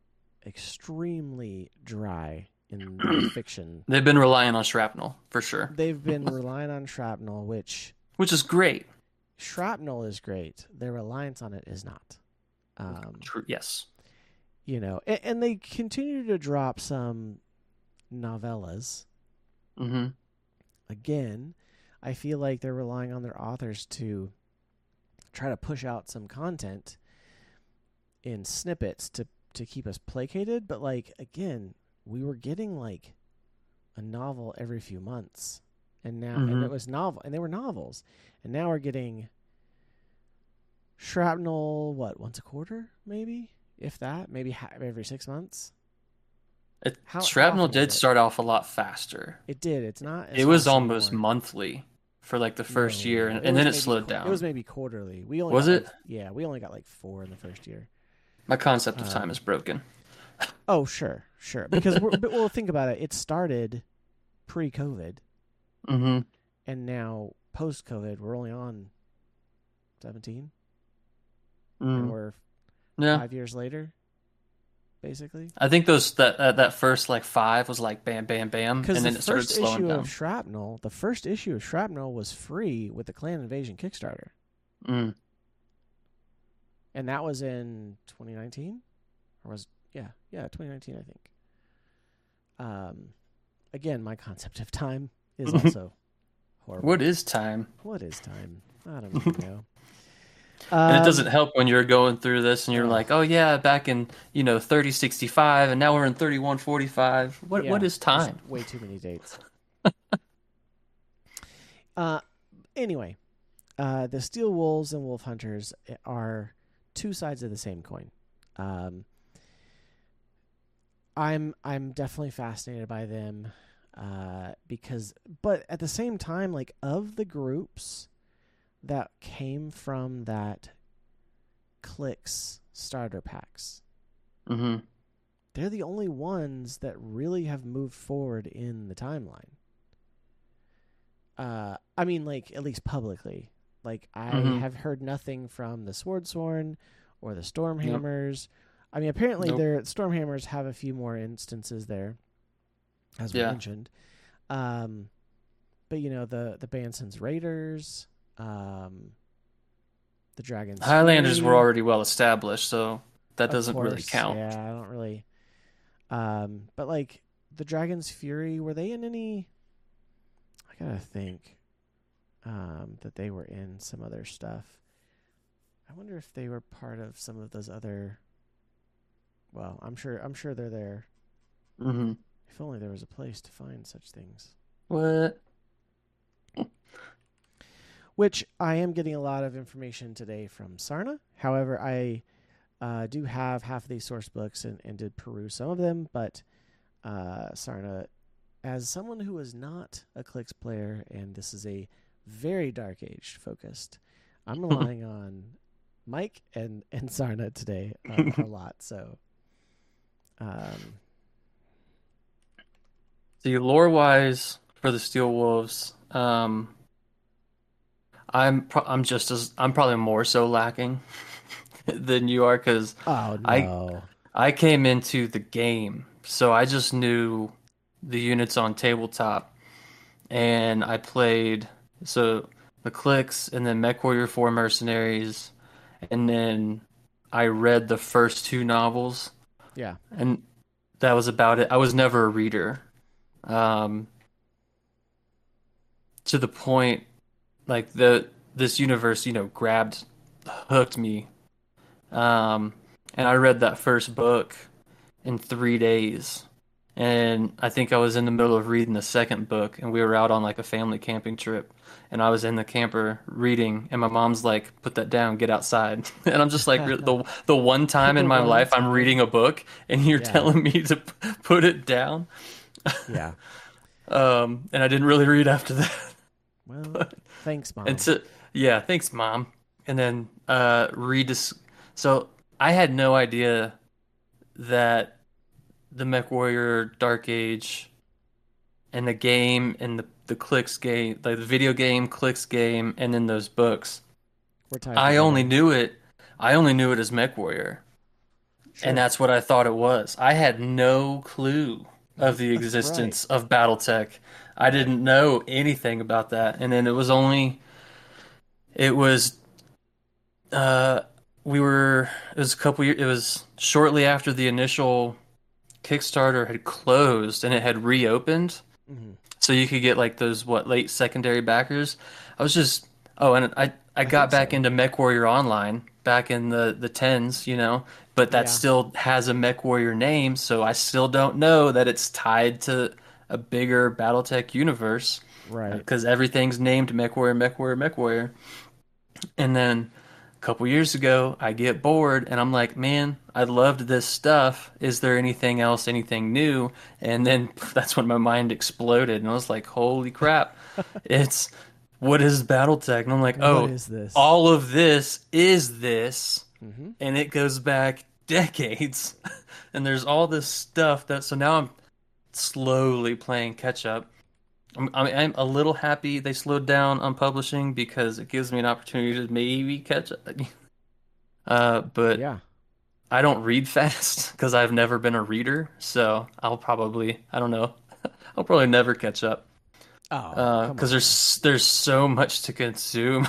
extremely dry in the fiction. they've been relying on shrapnel for sure, They've been relying on shrapnel, which which is great. shrapnel is great. Their reliance on it is not. Um, True. Yes. you know, and, and they continue to drop some novellas. Mm-hmm. Again, I feel like they're relying on their authors to try to push out some content in snippets to to keep us placated, but like again, we were getting like a novel every few months, and now Mhm. and it was novel, and they were novels, and now we're getting shrapnel. What, once a quarter, maybe, if that, maybe ha- every six months. It, How- how shrapnel often is did it? start off a lot faster. It did. It's not. As It was fast almost anymore. monthly for like the first No, year, and, it and was then it maybe slowed qu- down. It was maybe quarterly. We only Was got it? like, yeah, we only got like four in the first year. My concept of Um, time is broken. Oh, sure, sure. Because we're, but well, think about it. It started pre-COVID, Mm-hmm. and now post-COVID, we're only on seventeen, and Mm. we're Yeah, five years later, basically. I think those that uh, that first like five was like bam, bam, bam, Because and the then it started first slowing issue down. of Shrapnel, the first issue of Shrapnel was free with the Clan Invasion Kickstarter, Mm. and that was in twenty nineteen, or was yeah, yeah, twenty nineteen, I think. Um, again, my concept of time is also horrible. What is time? What is time? I don't even know. And it Um, doesn't help when you're going through this and you're ugh. like, oh yeah, back in you know thirty sixty-five, and now we're in thirty-one forty-five. What Yeah, what is just time? way too many dates. uh, anyway, uh, the Steel Wolves and Wolf Hunters are two sides of the same coin. Um, I'm I'm definitely fascinated by them uh, because, but at the same time, like of the groups that came from that Clix starter packs, Mm-hmm. they're the only ones that really have moved forward in the timeline. Uh, I mean, like, at least publicly. Like, I Mhm. have heard nothing from the Swordsworn or the Stormhammers. I mean, apparently Nope. their Stormhammers have a few more instances there, as we Yeah. mentioned. Um, but, you know, the, the Banson's Raiders, um, the Dragon's Highlanders Fury, were already well established, so that of doesn't really course, count. Yeah, I don't really. Um, but, like, the Dragon's Fury, were they in any... I gotta think um, that they were in some other stuff. I wonder if they were part of some of those other... Well, I'm sure I'm sure they're there. Mm-hmm. If only there was a place to find such things. What? Which I am getting a lot of information today from Sarna. However, I uh, do have half of these source books and, and did peruse some of them. But uh, Sarna, as someone who is not a Clix player, and this is a very Dark Age focused, I'm relying on Mike and and Sarna today a, a lot. So, um, See, lore wise for the Steel Wolves, um, I'm pro- I'm just as I'm probably more so lacking than you are because oh I no, I came into the game, so I just knew the units on tabletop, and I played so the Cliques and then MechWarrior four Mercenaries, and then I read the first two novels, yeah, and that was about it. I was never a reader, um, to the point like the this universe, you know, grabbed, hooked me, um, and I read that first book in three days. And I think I was in the middle of reading the second book, and we were out on like a family camping trip. And I was in the camper reading, and my mom's like, "Put that down, get outside." And I'm just like, the the one time in the my one life I'm time, reading a book, and you're yeah, telling me to p- put it down. yeah. Um, and I didn't really read after that. Well, But thanks, and mom. so yeah, thanks, mom. And then uh, read So I had no idea that the MechWarrior Dark Age and the game and the the Clicks game, like the video game, Clicks game, and then those books. We're tied I only together. knew it. I only knew it as MechWarrior, and Sure, that's what I thought it was. I had no clue of the right, existence of BattleTech. I right. didn't know anything about that, and then it was only it was uh we were it was a couple years. It was shortly after the initial Kickstarter had closed and it had reopened. Hmm. So you could get like those what late secondary backers. I was just oh, and I I I got think back so. into MechWarrior Online back in the the tens, you know, but that Yeah, still has a MechWarrior name, so I still don't know that it's tied to a bigger BattleTech universe right. because everything's named MechWarrior, MechWarrior, MechWarrior. And then a couple years ago, I get bored and I'm like, man, I loved this stuff. Is there anything else, anything new? And then that's when my mind exploded and I was like, holy crap, it's what is BattleTech? And I'm like, What oh, is this? all of this is this. Hmm. And it goes back decades. And there's all this stuff that, so now I'm slowly playing catch up. I'm, I mean, I'm a little happy they slowed down on publishing because it gives me an opportunity to maybe catch up. Uh, but Yeah. I don't read fast because I've never been a reader, so I'll probably, I don't know, I'll probably never catch up. Oh, Uh, come because on. there's there's so much to consume.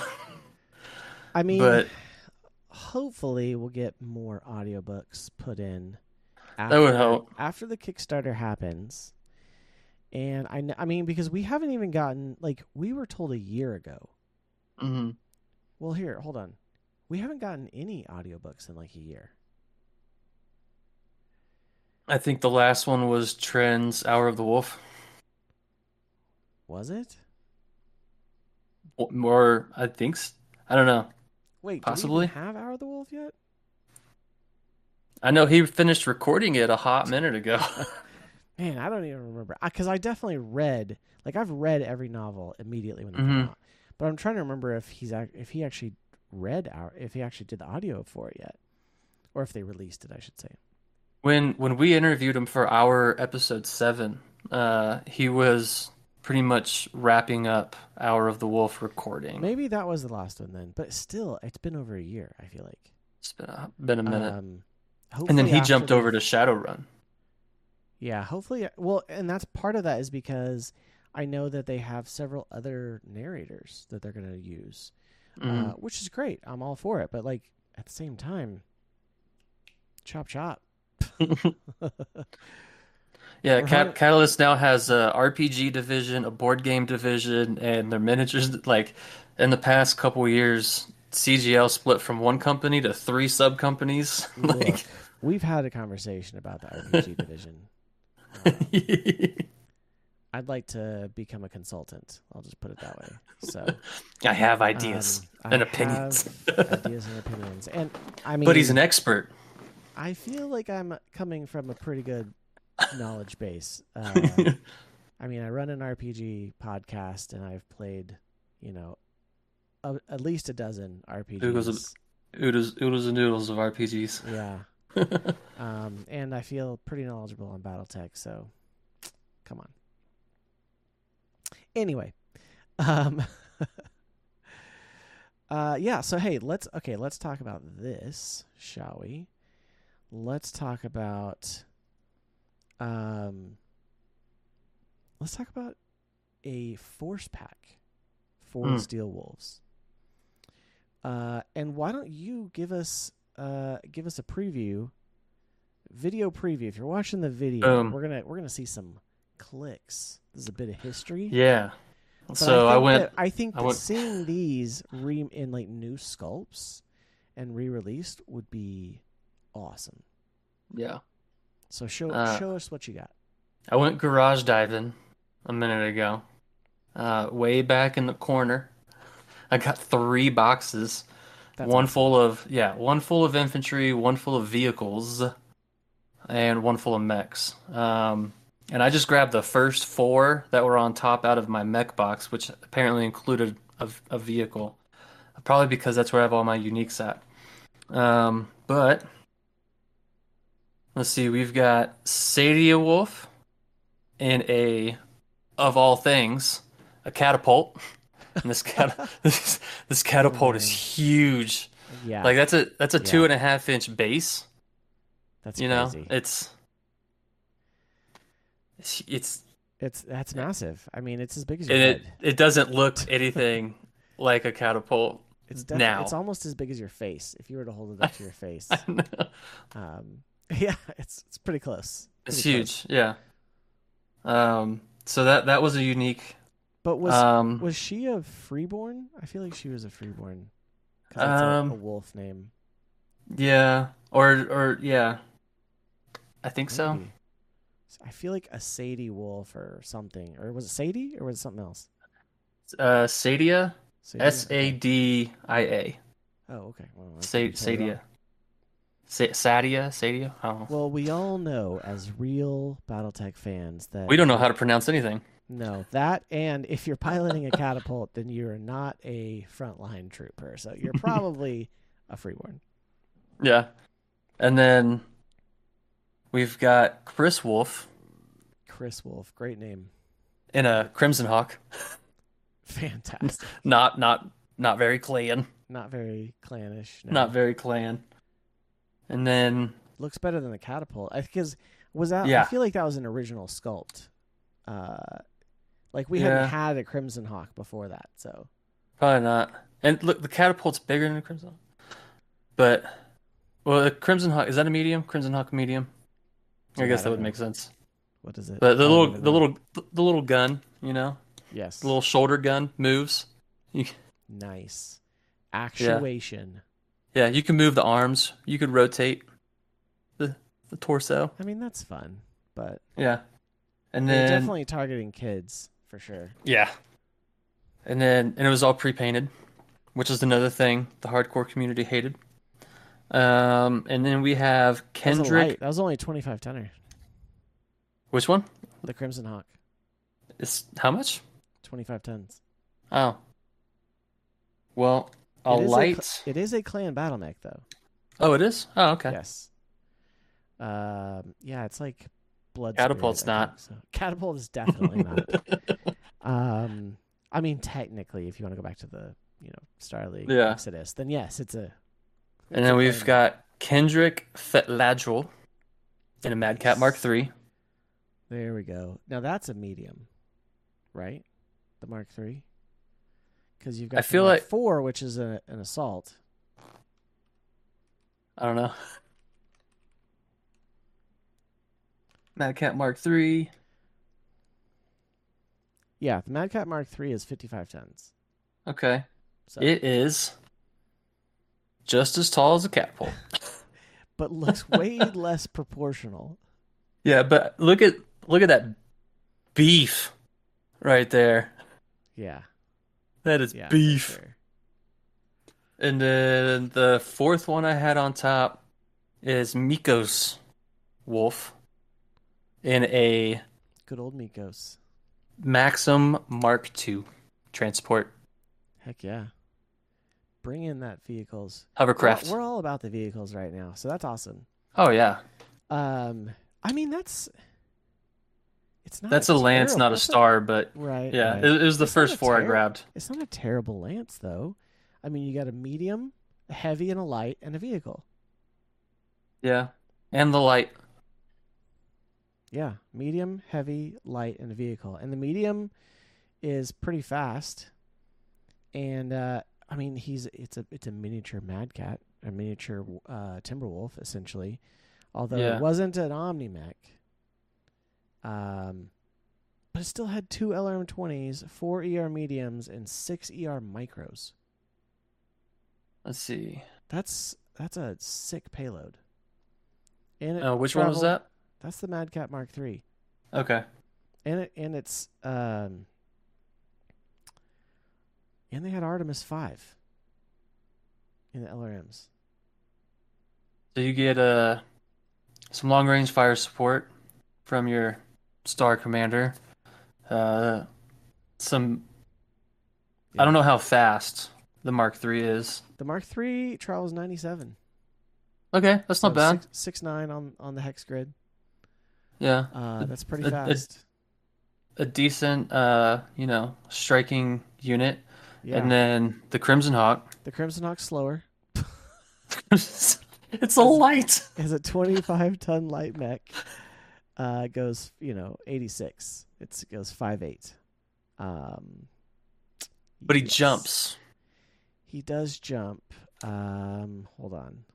I mean, But hopefully we'll get more audiobooks put in that would after help. after the Kickstarter happens. And I kn- I mean because we haven't even gotten like we were told a year ago. Hmm. Well, here, hold on. We haven't gotten any audiobooks in like a year. I think the last one was Trends Hour of the Wolf, Was it? or I think s- I don't know, Wait, do we even possibly. have Hour of the Wolf yet? I know he finished recording it a hot minute ago. Man, I don't even remember. Because I definitely read, like, I've read every novel immediately when they come Hmm. out. But I'm trying to remember if he's ac- if he actually read our if he actually did the audio for it yet, or if they released it, I should say. When when we interviewed him for our episode seven, uh, he was pretty much wrapping up Hour of the Wolf recording. Maybe that was the last one then. But still, it's been over a year. I feel like. It's been a, been a minute, Um, and then hopefully he after jumped over they've to Shadowrun. yeah, hopefully well, and that's part of that is because I know that they have several other narrators that they're going to use, uh, Hmm. which is great. I'm all for it. But like at the same time, chop chop. Yeah, We're Cat hung- Catalyst now has a R P G division, a board game division, and their miniatures. Like in the past couple years, C G L split from one company to three sub companies. Look, Like. we've had a conversation about the R P G division. Um, I'd like to become a consultant. I'll just put it that way. So, I have um, ideas I and have opinions. ideas and opinions, and I mean, But he's an expert. I feel like I'm coming from a pretty good knowledge base. Uh, I mean, I run an R P G podcast, and I've played, you know, a, at least a dozen Google's R P Gs. Oodles, oodles and noodles of R P Gs. Yeah. Um, and I feel pretty knowledgeable on BattleTech, so come on. Anyway, um, uh, yeah. So hey, let's okay. Let's talk about this, shall we? Let's talk about, um, let's talk about a force pack for Mm. Steel Wolves. Uh, and why don't you give us uh give us a preview, video preview? If you're watching the video, Boom. we're gonna we're gonna see some clicks. This is a bit of history. Yeah. But So I, I think went. That, I think I that went. seeing these re in like new sculpts and re-released would be awesome. Yeah. So show Uh, show us what you got. I went garage diving a minute ago. Uh, way back in the corner, I got three boxes. That's one awesome. full of yeah, one full of infantry, one full of vehicles, and one full of mechs. Um, and I just grabbed the first four that were on top out of my mech box, which apparently included a, a vehicle. Probably because that's where I have all my uniques at. Um, but let's see, we've got Sadia Wolf and a, of all things, a catapult. And this cat, this, this catapult Oh, is man. huge. Yeah, Like that's a that's a Yeah. two and a half inch base. that's You know, crazy. it's it's it's It's that's massive. I mean, it's as big as your and it head. it doesn't look anything like a catapult It's def- now. It's almost as big as your face if you were to hold it up to your face. I know. Um, yeah, it's it's pretty close. It's Pretty close. huge, yeah. Um, so that that was a unique. But was Um, was she a freeborn? I feel like she was a freeborn because that's a, Um, a wolf name. yeah, or or yeah, I think so. Maybe. I feel like a Sadie wolf or something. Or was it Sadie or was it something else? Uh, Sadia, Sadie? S A Okay. D I A, Oh, okay. Well, I Sa- couldn't tell you Sadia, wrong. Sa- Sadia, Sadia. I don't know. Well, we all know as real BattleTech fans that We don't know if how you're- to pronounce anything. No, that and if you're piloting a catapult, then you're not a frontline trooper. So you're probably a freeborn. Yeah, and then we've got Chris Wolf Chris Wolf, great name. in a Crimson Hawk. Fantastic. Not not not very clan. Not very clannish. No. Not very clan. And then Looks better than the catapult. I because was that Yeah. I feel like that was an original sculpt. Uh like we Yeah. hadn't had a Crimson Hawk before that, so probably not. And look, the catapult's bigger than the Crimson Hawk. But well, the Crimson Hawk is that a medium? Crimson Hawk medium. I Yeah, guess I that don't would know. make sense. what is it? But the I don't little even the know. little the little gun, you know, Yes. the little shoulder gun moves. You, Nice. Actuation. yeah, you can move the arms. You could rotate the the torso. I mean that's fun, but Yeah. And they're then definitely targeting kids for sure. yeah. And then and it was all pre-painted, which is another thing the hardcore community hated. Um, and then we have That was a Kendrick. light. That was only twenty-five tenner. Which one? The Crimson Hawk, It's how much? twenty-five tons. Oh. Well, a It is a light. cl- It is a clan battle mech though. Oh, it is? Oh, okay. Yes. Um. Yeah, it's like blood. Catapult's Spirit, I not. think, so. Catapult is definitely not. Um. I mean, technically, if you want to go back to the you know Star League Yeah. Exodus, then yes, it's a. And it's then a we've clan got Kendrick Fetladril in a Mad Cat Mark Nice. three. There we go. Now that's a medium, right? The Mark three. Because you've got I the feel Mark like- four, which is a, an assault. I don't know. Mad Cat Mark three. Yeah, the Mad Cat Mark three is fifty-five tons. Okay. So, It is just as tall as a catapult. but looks way less proportional. Yeah, but look at look at that beef right there. Yeah, That is yeah, for beef. sure. And then the fourth one I had on top is Mikos Wolf in a Good old Mikos. Maxim Mark two transport. Heck yeah. bring in that vehicles. Hovercraft. We're all, we're all about the vehicles right now, so that's awesome. Oh yeah. Um, I mean that's it's not. That's a, a Lance, terrible, not a Star, but right. yeah, right. it, it was the It's first four ter- I grabbed. It's not a terrible Lance though. I mean, you got a medium, a heavy, and a light, and a vehicle. Yeah, and the light. Yeah, medium, heavy, light, and a vehicle. And the medium is pretty fast. And uh, I mean, he's it's a it's a miniature Mad Cat, a miniature uh, Timberwolf, essentially. Although Yeah. it wasn't an Omni-Mech. Um, but it still had two L R M twenties, four E R mediums, and six E R micros. Let's see. That's that's a sick payload. And it Uh, which one was traveled- that? That's the Mad Cat Mark three. Okay. And it and it's um and they had Artemis five in the L R Ms. So you get uh some long range fire support from your Star Commander. Uh, some Yeah. I don't know how fast the Mark three is. The Mark three travels ninety-seven. Okay, that's not So bad. Six, six nine on on the hex grid. Yeah, Uh, that's pretty a- a- fast. a decent uh you know striking unit, Yeah. and then the Crimson Hawk. The Crimson Hawk's slower. It's a light. Is a twenty-five ton light mech. Uh, goes you know eighty-six. It's, it goes five eight. Um, But he yes. jumps. He does jump. Um, hold on.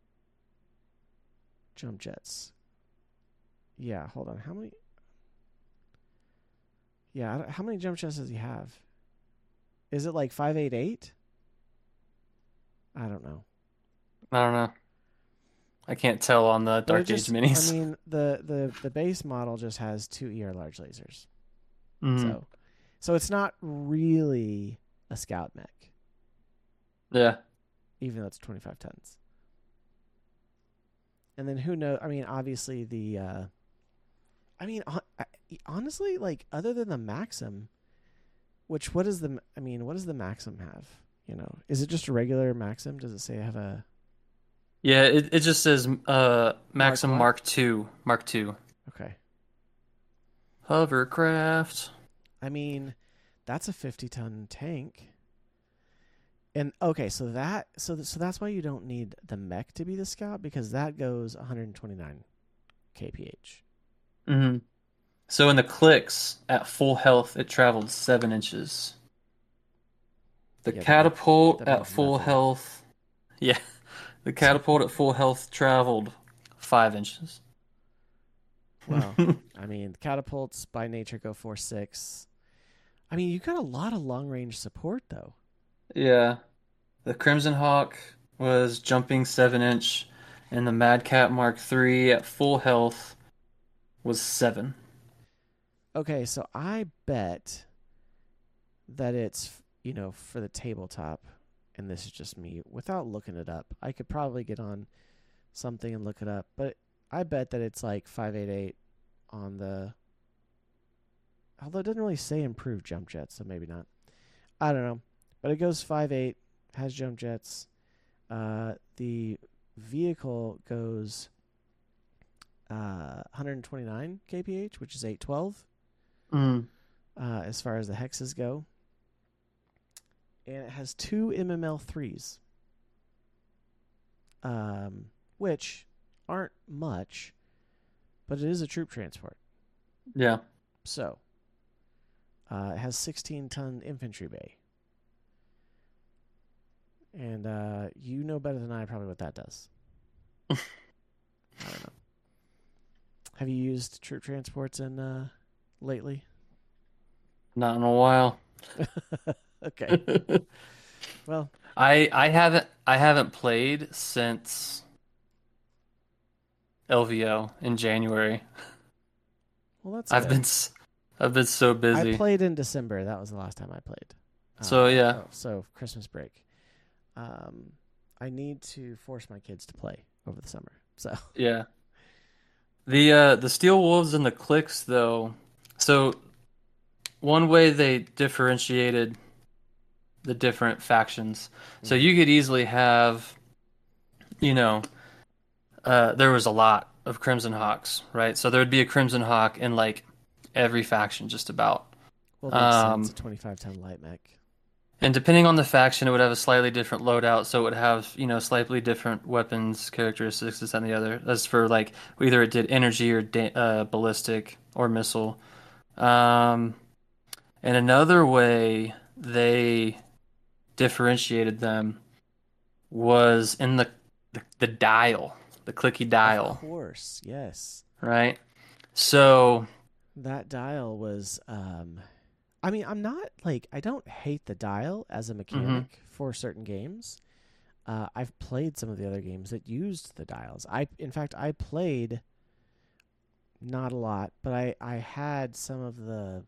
Jump jets. Yeah, hold on. How many? Yeah, I don't- how many jump jets does he have? Is it like five eight eight? I don't know. I don't know. I can't tell on the But Dark it just- Age minis. I mean, the, the, the base model just has two E R large lasers. Mhm. So, so it's not really a scout mech, Yeah. even though it's twenty-five tons. And then who knows? I mean, obviously the. Uh, I mean, hon- I- honestly, like other than the Maxim, which what is the? I mean, what does the Maxim have? You know, is it just a regular Maxim? Does it say have a? Yeah, it, it just says uh Maxim what? Mark two. Mark two. Okay. Hovercraft. I mean, that's a fifty ton tank. And okay, so that so th- so that's why you don't need the mech to be the scout, because that goes one hundred twenty-nine kph. Mm-hmm. So in the clicks at full health, it traveled seven inches. The Yeah, that- catapult that at means full nothing. health, yeah, the catapult at full health traveled five inches. Wow. I mean, catapults by nature go four six. I mean, you got a lot of long range support though. Yeah, the Crimson Hawk was jumping seven inch, and the Mad Cat Mark three at full health was seven. Okay, so I bet that it's, you know, for the tabletop, and this is just me, without looking it up. I could probably get on something and look it up, but I bet that it's like five eight eight on the. Although it doesn't really say improved jump jets, so maybe not. I don't know. But it goes five eight, has jump jets. Uh, the vehicle goes uh, one hundred twenty-nine kph, which is eight twelve. Mm. Uh, as far as the hexes go. And it has two M M L threes, um, which aren't much, but it is a troop transport. Yeah. So, uh, it has sixteen ton infantry bay. And uh, you know better than I probably what that does. I don't know. Have you used troop transports in uh, lately? Not in a while. Okay. Well, I I haven't I haven't played since L V O in January. well, that's I've good. been s- I've been so busy. I played in December. That was the last time I played. So, yeah. oh, so Christmas break. Um, I need to force my kids to play over the summer. So Yeah. The uh the Steel Wolves and the Clicks though. So one way they differentiated the different factions. So you could easily have, you know, uh, there was a lot of Crimson Hawks, right? So there would be a Crimson Hawk in like every faction, just about. Well, makes sense. A Um, twenty-five ton light mech. and depending on the faction, it would have a slightly different loadout. So it would have, you know, slightly different weapons, characteristics, this and the other. As for like, either it did energy or da uh, ballistic or missile. Um, and another way they differentiated them was in the the, the dial, the clicky Of dial, course, yes. right? So, That dial was um I mean, I'm not like I don't hate the dial as a mhm. mechanic for certain games. Uh, I've played some of the other games that used the dials. I in fact I played not a lot, but I I had some of the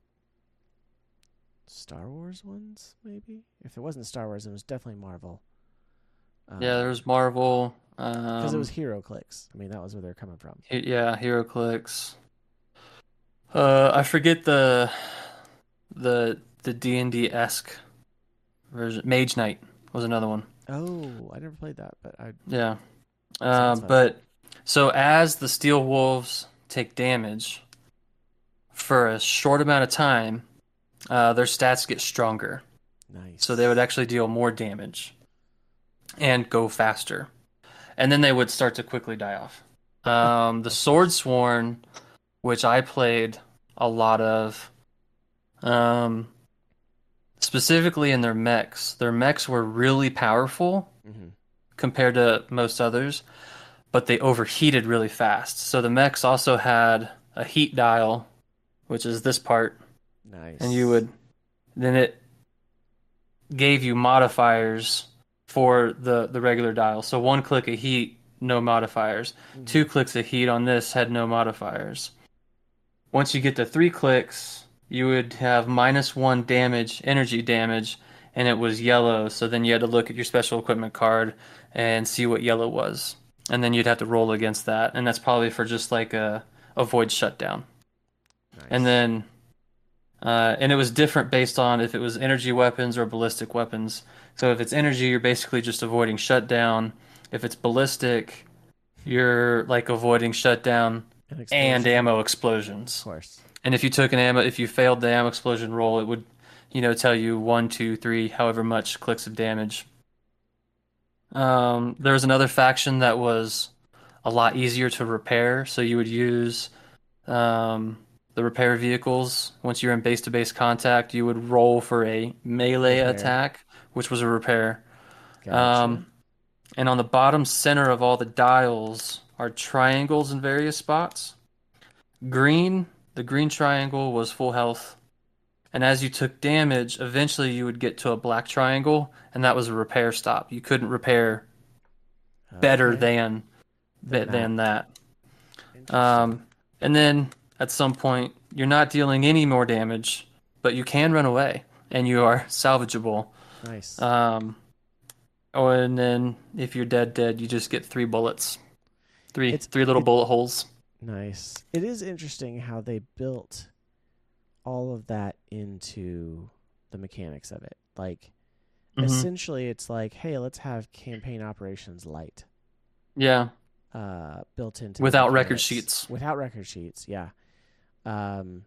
Star Wars ones maybe. If it wasn't Star Wars, it was definitely Marvel. Yeah, Um there's Marvel. because it was Um, Hero Clicks. I mean, that was where they're coming from. he- yeah, HeroClix. Uh, I forget the the the D and D esque version. Mage Knight was another one. Oh, I never played that, but I Yeah. Uh, sounds fun. but so as the Steel Wolves take damage for a short amount of time, uh, their stats get stronger. So they would Nice. actually deal more damage and go faster. And then they would start to quickly die off. Um, the Of course. Swordsworn, which I played a lot of, um, specifically in their mechs. Their mechs were really powerful Mm-hmm. compared to most others, but they overheated really fast. So the mechs also had a heat dial, which is this part, and you Nice. would then it gave you modifiers for the the regular dial. So one click of heat, no modifiers. Mm-hmm. Two clicks of heat on this had no modifiers. Once you get to three clicks, you would have minus one damage, energy damage, and it was yellow. So then you had to look at your special equipment card and see what yellow was. And then you'd have to roll against that. And that's probably for just like a avoid shutdown. And Nice. then uh, and it was different based on if it was energy weapons or ballistic weapons. So if it's energy, you're basically just avoiding shutdown. If it's ballistic, you're like avoiding shutdown An and explosion. ammo Of explosions. course. And if you took an ammo, if you failed the ammo explosion roll, it would, you know, tell you one, two, three, however much clicks of damage. Um, there was another faction that was a lot easier to repair, so you would use um, the repair vehicles. Once you're in base-to-base contact, you would roll for a melee Repair. attack, which was a repair. Gotcha. Um, and on the bottom center of all the dials are triangles in various spots. Green, the green triangle was full health. And as you took damage, eventually you would get to a black triangle, and that was a repair stop. You couldn't repair better Okay. than Then that. than that. Interesting. Um, and then at some point, you're not dealing any more damage, but you can run away, and you are salvageable. Nice. Um, oh, and then if you're dead, dead, you just get three bullets, three It's three little it bullet holes. nice. It is interesting how they built all of that into the mechanics of it. Like Hmm. essentially it's like, hey, let's have campaign operations light Yeah, uh built into the without record mechanics sheets. without record sheets. Yeah. Um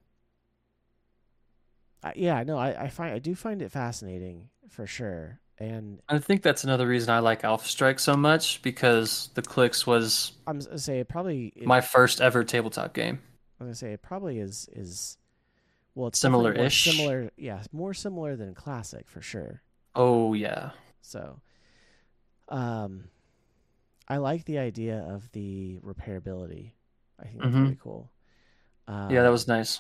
I, yeah, no, I, I find I do find it fascinating for sure. And I think that's another reason I like Alpha Strike so much because the Clicks was I'm gonna say it probably it, my first ever tabletop game. I'm gonna say it probably is is well, it's definitely more Similar-ish. similar. Yeah, more similar than classic for sure. Oh yeah. So, um, I like the idea of the repairability. I think that's Hmm. really cool. Yeah, that Um, was nice.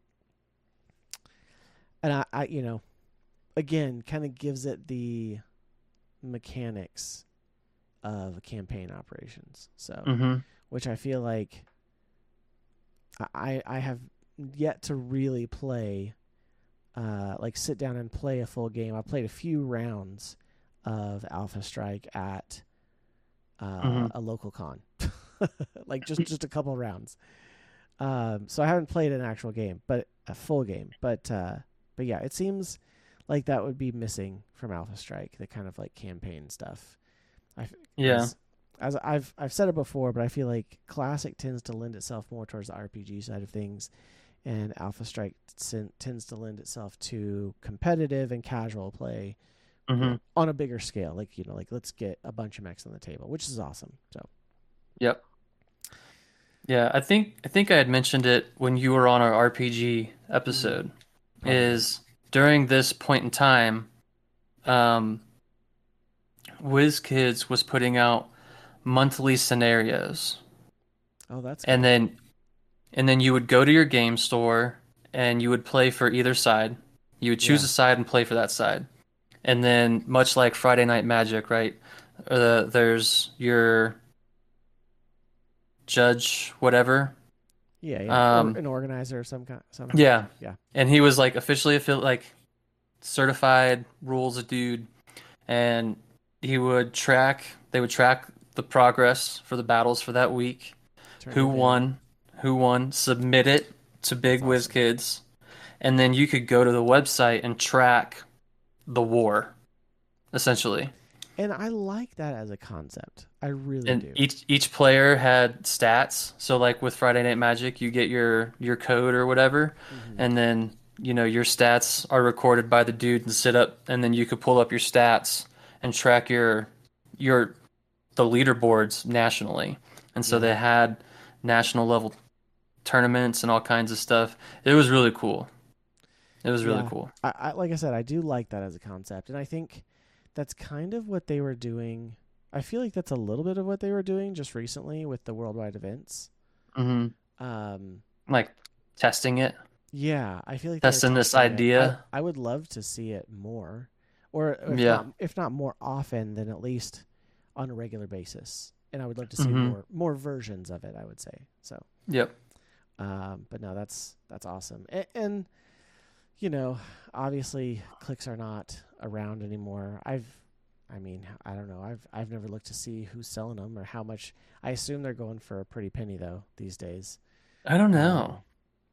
and I, I, you know, again, kind of gives it the mechanics of campaign operations. So, Hmm. which I feel like I, I have yet to really play, uh, like sit down and play a full game. I played a few rounds of Alpha Strike at uh, Hmm. a local con, like just just a couple rounds. Um, so I haven't played an actual game, but a full game. But uh, but yeah, it seems like that would be missing from Alpha Strike, the kind of like campaign stuff. I Yeah. As, as I've I've said it before, but I feel like Classic tends to lend itself more towards the R P G side of things, and Alpha Strike t- tends to lend itself to competitive and casual play Mm-hmm. you know, on a bigger scale. Like you know, like let's get a bunch of mechs on the table, which is awesome. So. Yep. Yeah, I think I think I had mentioned it when you were on our R P G episode. Mm-hmm. Is during this point in time, um, WizKids was putting out monthly scenarios, Oh, that's and cool. then and then you would go to your game store and you would play for either side. You would choose Yeah. a side and play for that side. And then, much like Friday Night Magic, right? Uh, there's your judge, whatever. Yeah, yeah. Um, or an organizer of some kind. Some yeah, yeah. and he was like officially affili- like certified rules dude, and he would track. They would track the progress for the battles for that week. Turn Who it in. won? Who won? Submit it to Big That's Wiz awesome. Kids, and then you could go to the website and track the war, essentially. And I like that as a concept. I really And do. each each player had stats. So like with Friday Night Magic, you get your your code or whatever, Mhm. and then you know your stats are recorded by the dude and sit up, and then you could pull up your stats and track your your the leaderboards nationally. And so Yeah. they had national level tournaments and all kinds of stuff. It was really cool. It was really Yeah. cool. I, I like I said, I do like that as a concept, and I think that's kind of what they were doing. I feel like that's a little bit of what they were doing just recently with the worldwide events. hmm Um, Like testing it, yeah, I feel like they were testing this testing it. idea. I, I would love to see it more, or if Yeah. not, if not more often, then at least on a regular basis. And I would love to see Mhm. more more versions of it. I would say so. Yep. Um, but no, that's that's awesome. And, and you know, obviously, clicks are not around anymore. I've, I mean, I don't know. I've I've never looked to see who's selling them or how much. I assume they're going for a pretty penny though these days. I don't know. Um,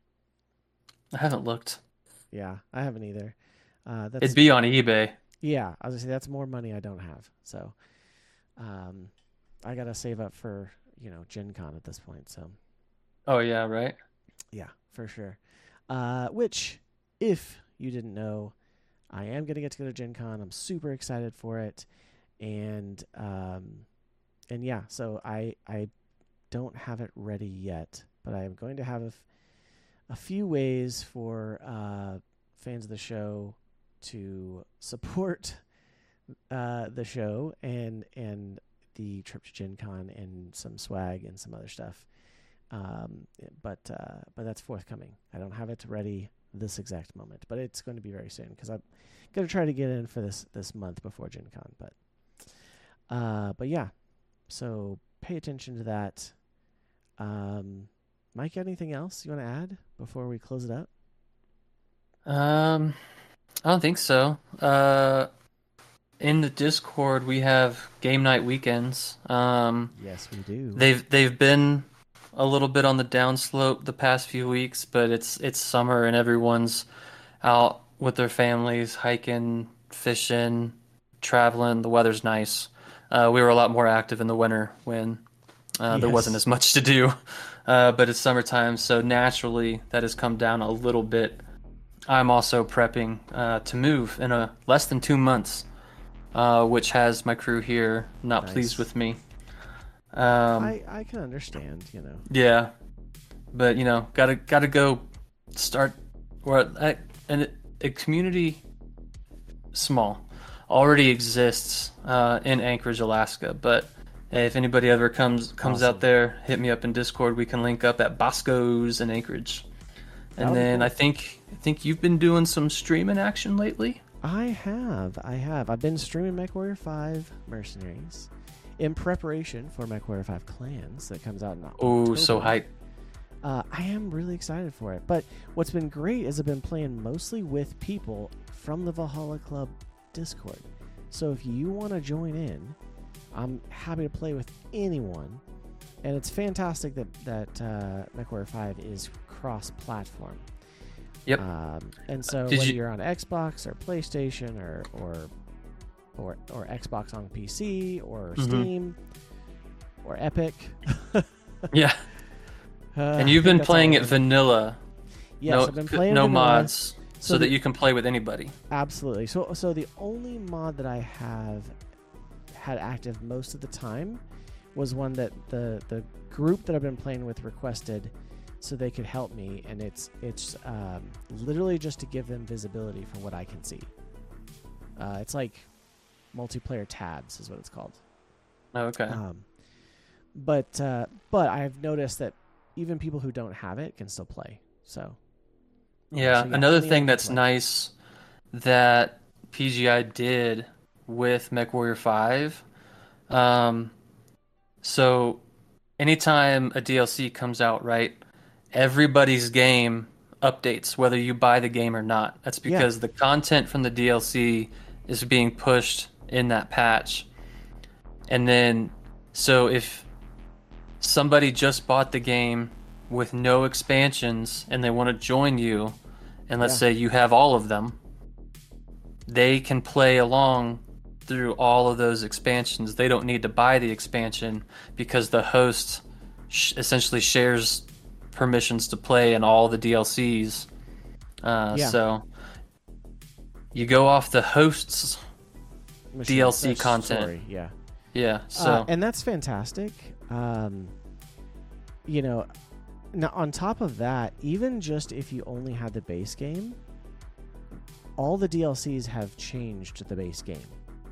I haven't looked. yeah, I haven't either. Uh, that's It'd be on eBay. yeah. I was gonna say that's more money I don't have. So, um, I gotta save up for you know Gen Con at this point. So Oh yeah, right. yeah, for sure. Uh, which, if you didn't know, I am going to get to go to Gen Con. I'm super excited for it. And um, and yeah, so I I don't have it ready yet, but I am going to have a, f- a few ways for uh, fans of the show to support uh, the show and and the trip to Gen Con and some swag and some other stuff. Um, but uh, but that's forthcoming. I don't have it ready this exact moment, but it's going to be very soon because I'm going to try to get in for this this month before Gen Con. But uh, but yeah, so pay attention to that. Um, Mike, anything else you want to add before we close it up? Um, I don't think so. Uh, in the Discord we have game night weekends. Um, Yes, we do. they've they've been a little bit on the downslope the past few weeks, but it's it's summer and everyone's out with their families, hiking, fishing, traveling. The weather's nice. Uh, we were a lot more active in the winter when uh, there wasn't Yes. as much to do, uh, but it's summertime, so naturally that has come down a little bit. I'm also prepping uh, to move in a less than two months, uh, which has my crew here not Nice. pleased with me. Um, I, I can understand, you know. yeah, but you know, gotta gotta go start or at, and a community small already exists uh, in Anchorage, Alaska. But hey, if anybody ever comes comes Awesome. out there, hit me up in Discord. We can link up at Bosco's in Anchorage. That And would be then cool. I think I think you've been doing some streaming action lately. I have. I have. I've been streaming MechWarrior five Mercenaries in preparation for MechWarrior five Clans that comes out in October. Oh, so hype! Uh, I am really excited for it. But what's been great is I've been playing mostly with people from the Valhalla Club Discord. So if you want to join in, I'm happy to play with anyone. And it's fantastic that, that uh, MechWarrior five is cross-platform. Yep. Um, and so Did whether you- you're on Xbox or PlayStation or or or, or Xbox on P C or Mhm. Steam or Epic, Yeah. uh, And I you've think been that's all playing I it know. vanilla. Yes, no, I've been playing no vanilla. mods, so, So that the- you can play with anybody. Absolutely. So so the only mod that I have had active most of the time was one that the the group that I've been playing with requested so they could help me, and it's it's um, literally just to give them visibility for what I can see. Uh, it's like multiplayer tabs is what it's called. Oh, okay. Um, but uh, but I've noticed that even people who don't have it can still play. So Yeah, so yeah, another anyone thing can that's play. nice that P G I did with MechWarrior five. Um, so anytime a D L C comes out, right, everybody's game updates whether you buy the game or not. That's Yeah. because the content from the D L C is being pushed in that patch. And then, so if somebody just bought the game with no expansions and they want to join you, and let's Yeah. say you have all of them, they can play along through all of those expansions. They don't need to buy the expansion because the host sh- essentially shares permissions to play in all the D L Cs. Uh, Yeah. So you go off the host's Machine- D L C uh, content. story, yeah. Yeah, so Uh, and that's fantastic. Um, you know, now on top of that, even just if you only had the base game, all the D L Cs have changed the base game.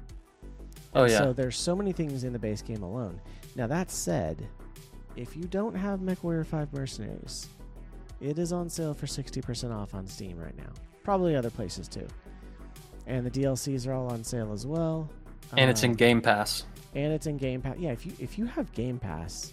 oh yeah, So there's so many things in the base game alone. Now that said, if you don't have MechWarrior five Mercenaries, it is on sale for sixty percent off on Steam right now. Probably other places too. And the D L Cs are all on sale as well. and it's in Um, Game Pass. and it's in Game Pass. Yeah, if you if you have Game Pass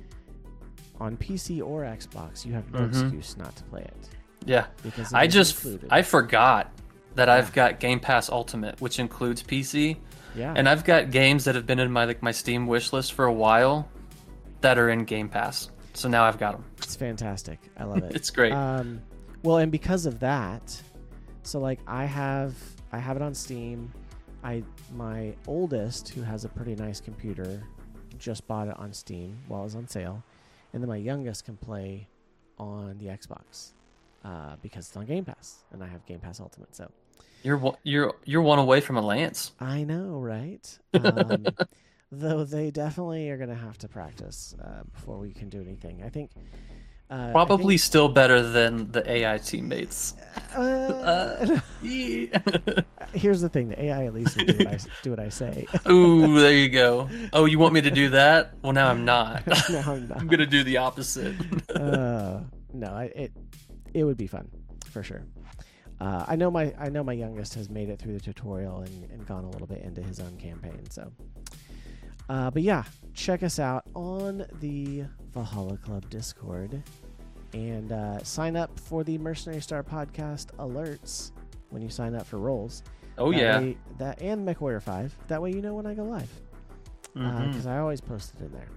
on P C or Xbox, you have no Mhm. excuse not to play it Yeah, because it I is just included. I forgot that I've Yeah. got Game Pass Ultimate, which includes P C, yeah, and I've got games that have been in my like my Steam wish list for a while that are in Game Pass. So now I've got them. it's fantastic. I love it. It's great. Um, well, and because of that, so like I have I have it on Steam. I my oldest, who has a pretty nice computer, just bought it on Steam while it was on sale, and then my youngest can play on the Xbox uh, because it's on Game Pass, and I have Game Pass Ultimate. So You're one- you're you're one away from a Lance. I know, right? Um, though they definitely are going to have to practice uh, before we can do anything. I think. Uh, I Probably think- still better than the A I teammates. Uh, Yeah. here's the thing: the A I at least will do what I do what I say. Ooh, there you go. Oh, you want me to do that? Well, now I'm not. No, I'm not. I'm gonna do the opposite. uh, no, I, it it would be fun for sure. Uh, I know my I know my youngest has made it through the tutorial and, and gone a little bit into his own campaign. So, uh, but yeah, check us out on the Valhalla Club Discord and uh, sign up for the Mercenary Star Podcast alerts when you sign up for roles. Oh That yeah. way- that and MechWarrior five. That way you know when I go live. Because Mhm. I always post it in there.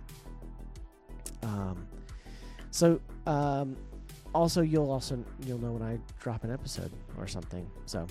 Um, so um, also you'll also you'll know when I drop an episode or something. So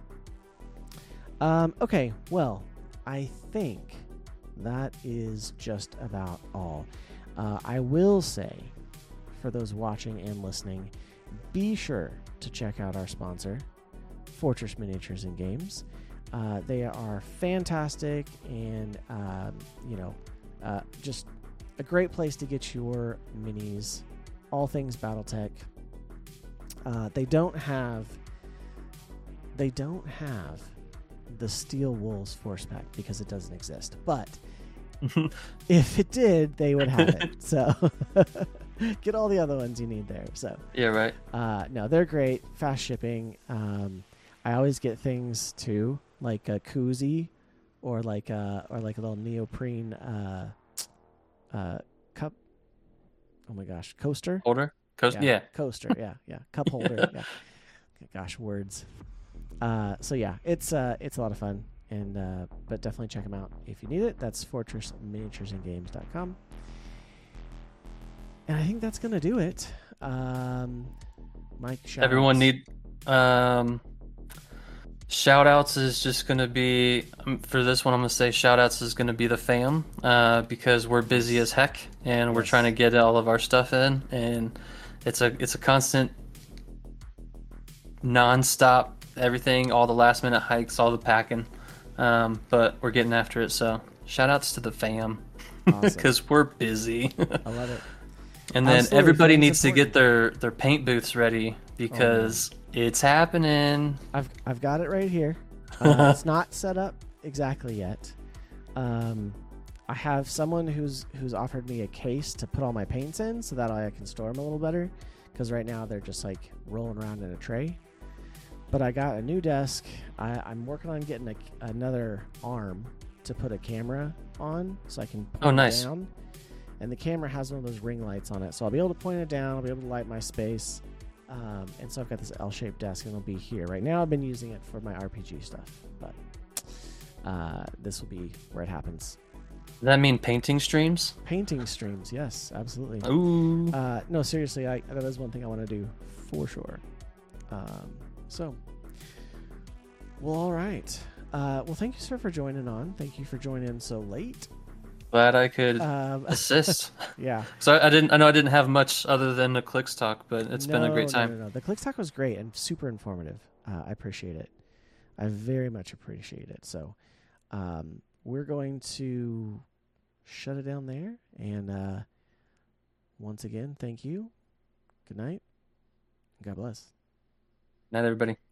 um, okay, well, I think that is just about all. Uh, I will say, for those watching and listening, be sure to check out our sponsor, Fortress Miniatures and Games. Uh, they are fantastic and, um, you know, uh, just a great place to get your minis, all things BattleTech. Uh, they don't have, they don't have the Steel Wolves Force Pack because it doesn't exist. But if it did, they would have it. So get all the other ones you need there. So Yeah, right. uh, no, they're great. Fast shipping. Um, I always get things too, like a koozie, or like a or like a little neoprene uh, uh, cup. Oh my gosh, coaster. Holder? Coast? Yeah. coaster. Yeah, yeah, cup holder. Yeah. Gosh, words. Uh, so yeah, it's uh, it's a lot of fun, and uh, but definitely check them out if you need it. That's fortress miniatures and games dot com. And I think that's gonna do it. Um, Mike, shout Everyone outs. need Um, shout outs is just going to be, um, for this one, I'm going to say shout outs is going to be the fam, uh, because we're busy as heck and we're Yes. trying to get all of our stuff in, and it's a, it's a constant non-stop everything, all the last minute hikes, all the packing. Um, but we're getting after it. So shout outs to the fam Awesome. because we're busy. I love it. And then Absolutely, everybody fam's needs to important. get their, their paint booths ready because it's happening. I've I've got it right here. Uh, it's not set up exactly yet. Um, I have someone who's who's offered me a case to put all my paints in, so that I can store them a little better. Because right now they're just like rolling around in a tray. But I got a new desk. I, I'm working on getting a, another arm to put a camera on, so I can point Oh, it nice. down. And the camera has one of those ring lights on it, so I'll be able to point it down. I'll be able to light my space. Um, and so I've got this L-shaped desk, and it'll be here. Right now I've been using it for my R P G stuff, but uh, this will be where it happens. Does that mean painting streams? Painting streams, yes, absolutely. Ooh. Uh, no, seriously, I, that is one thing I want to do for sure. Um, so, well, all right. Uh, well, thank you, sir, for joining on. Thank you for joining in so late. Glad I could Um, assist. yeah. So I didn't. I know I didn't have much other than the clicks talk, but it's been a great No, time. No, no, no. The Clicks Talk was great and super informative. Uh, I appreciate it. I very much appreciate it. So, um, we're going to shut it down there. And uh, once again, thank you. Good night. God bless. Night, everybody.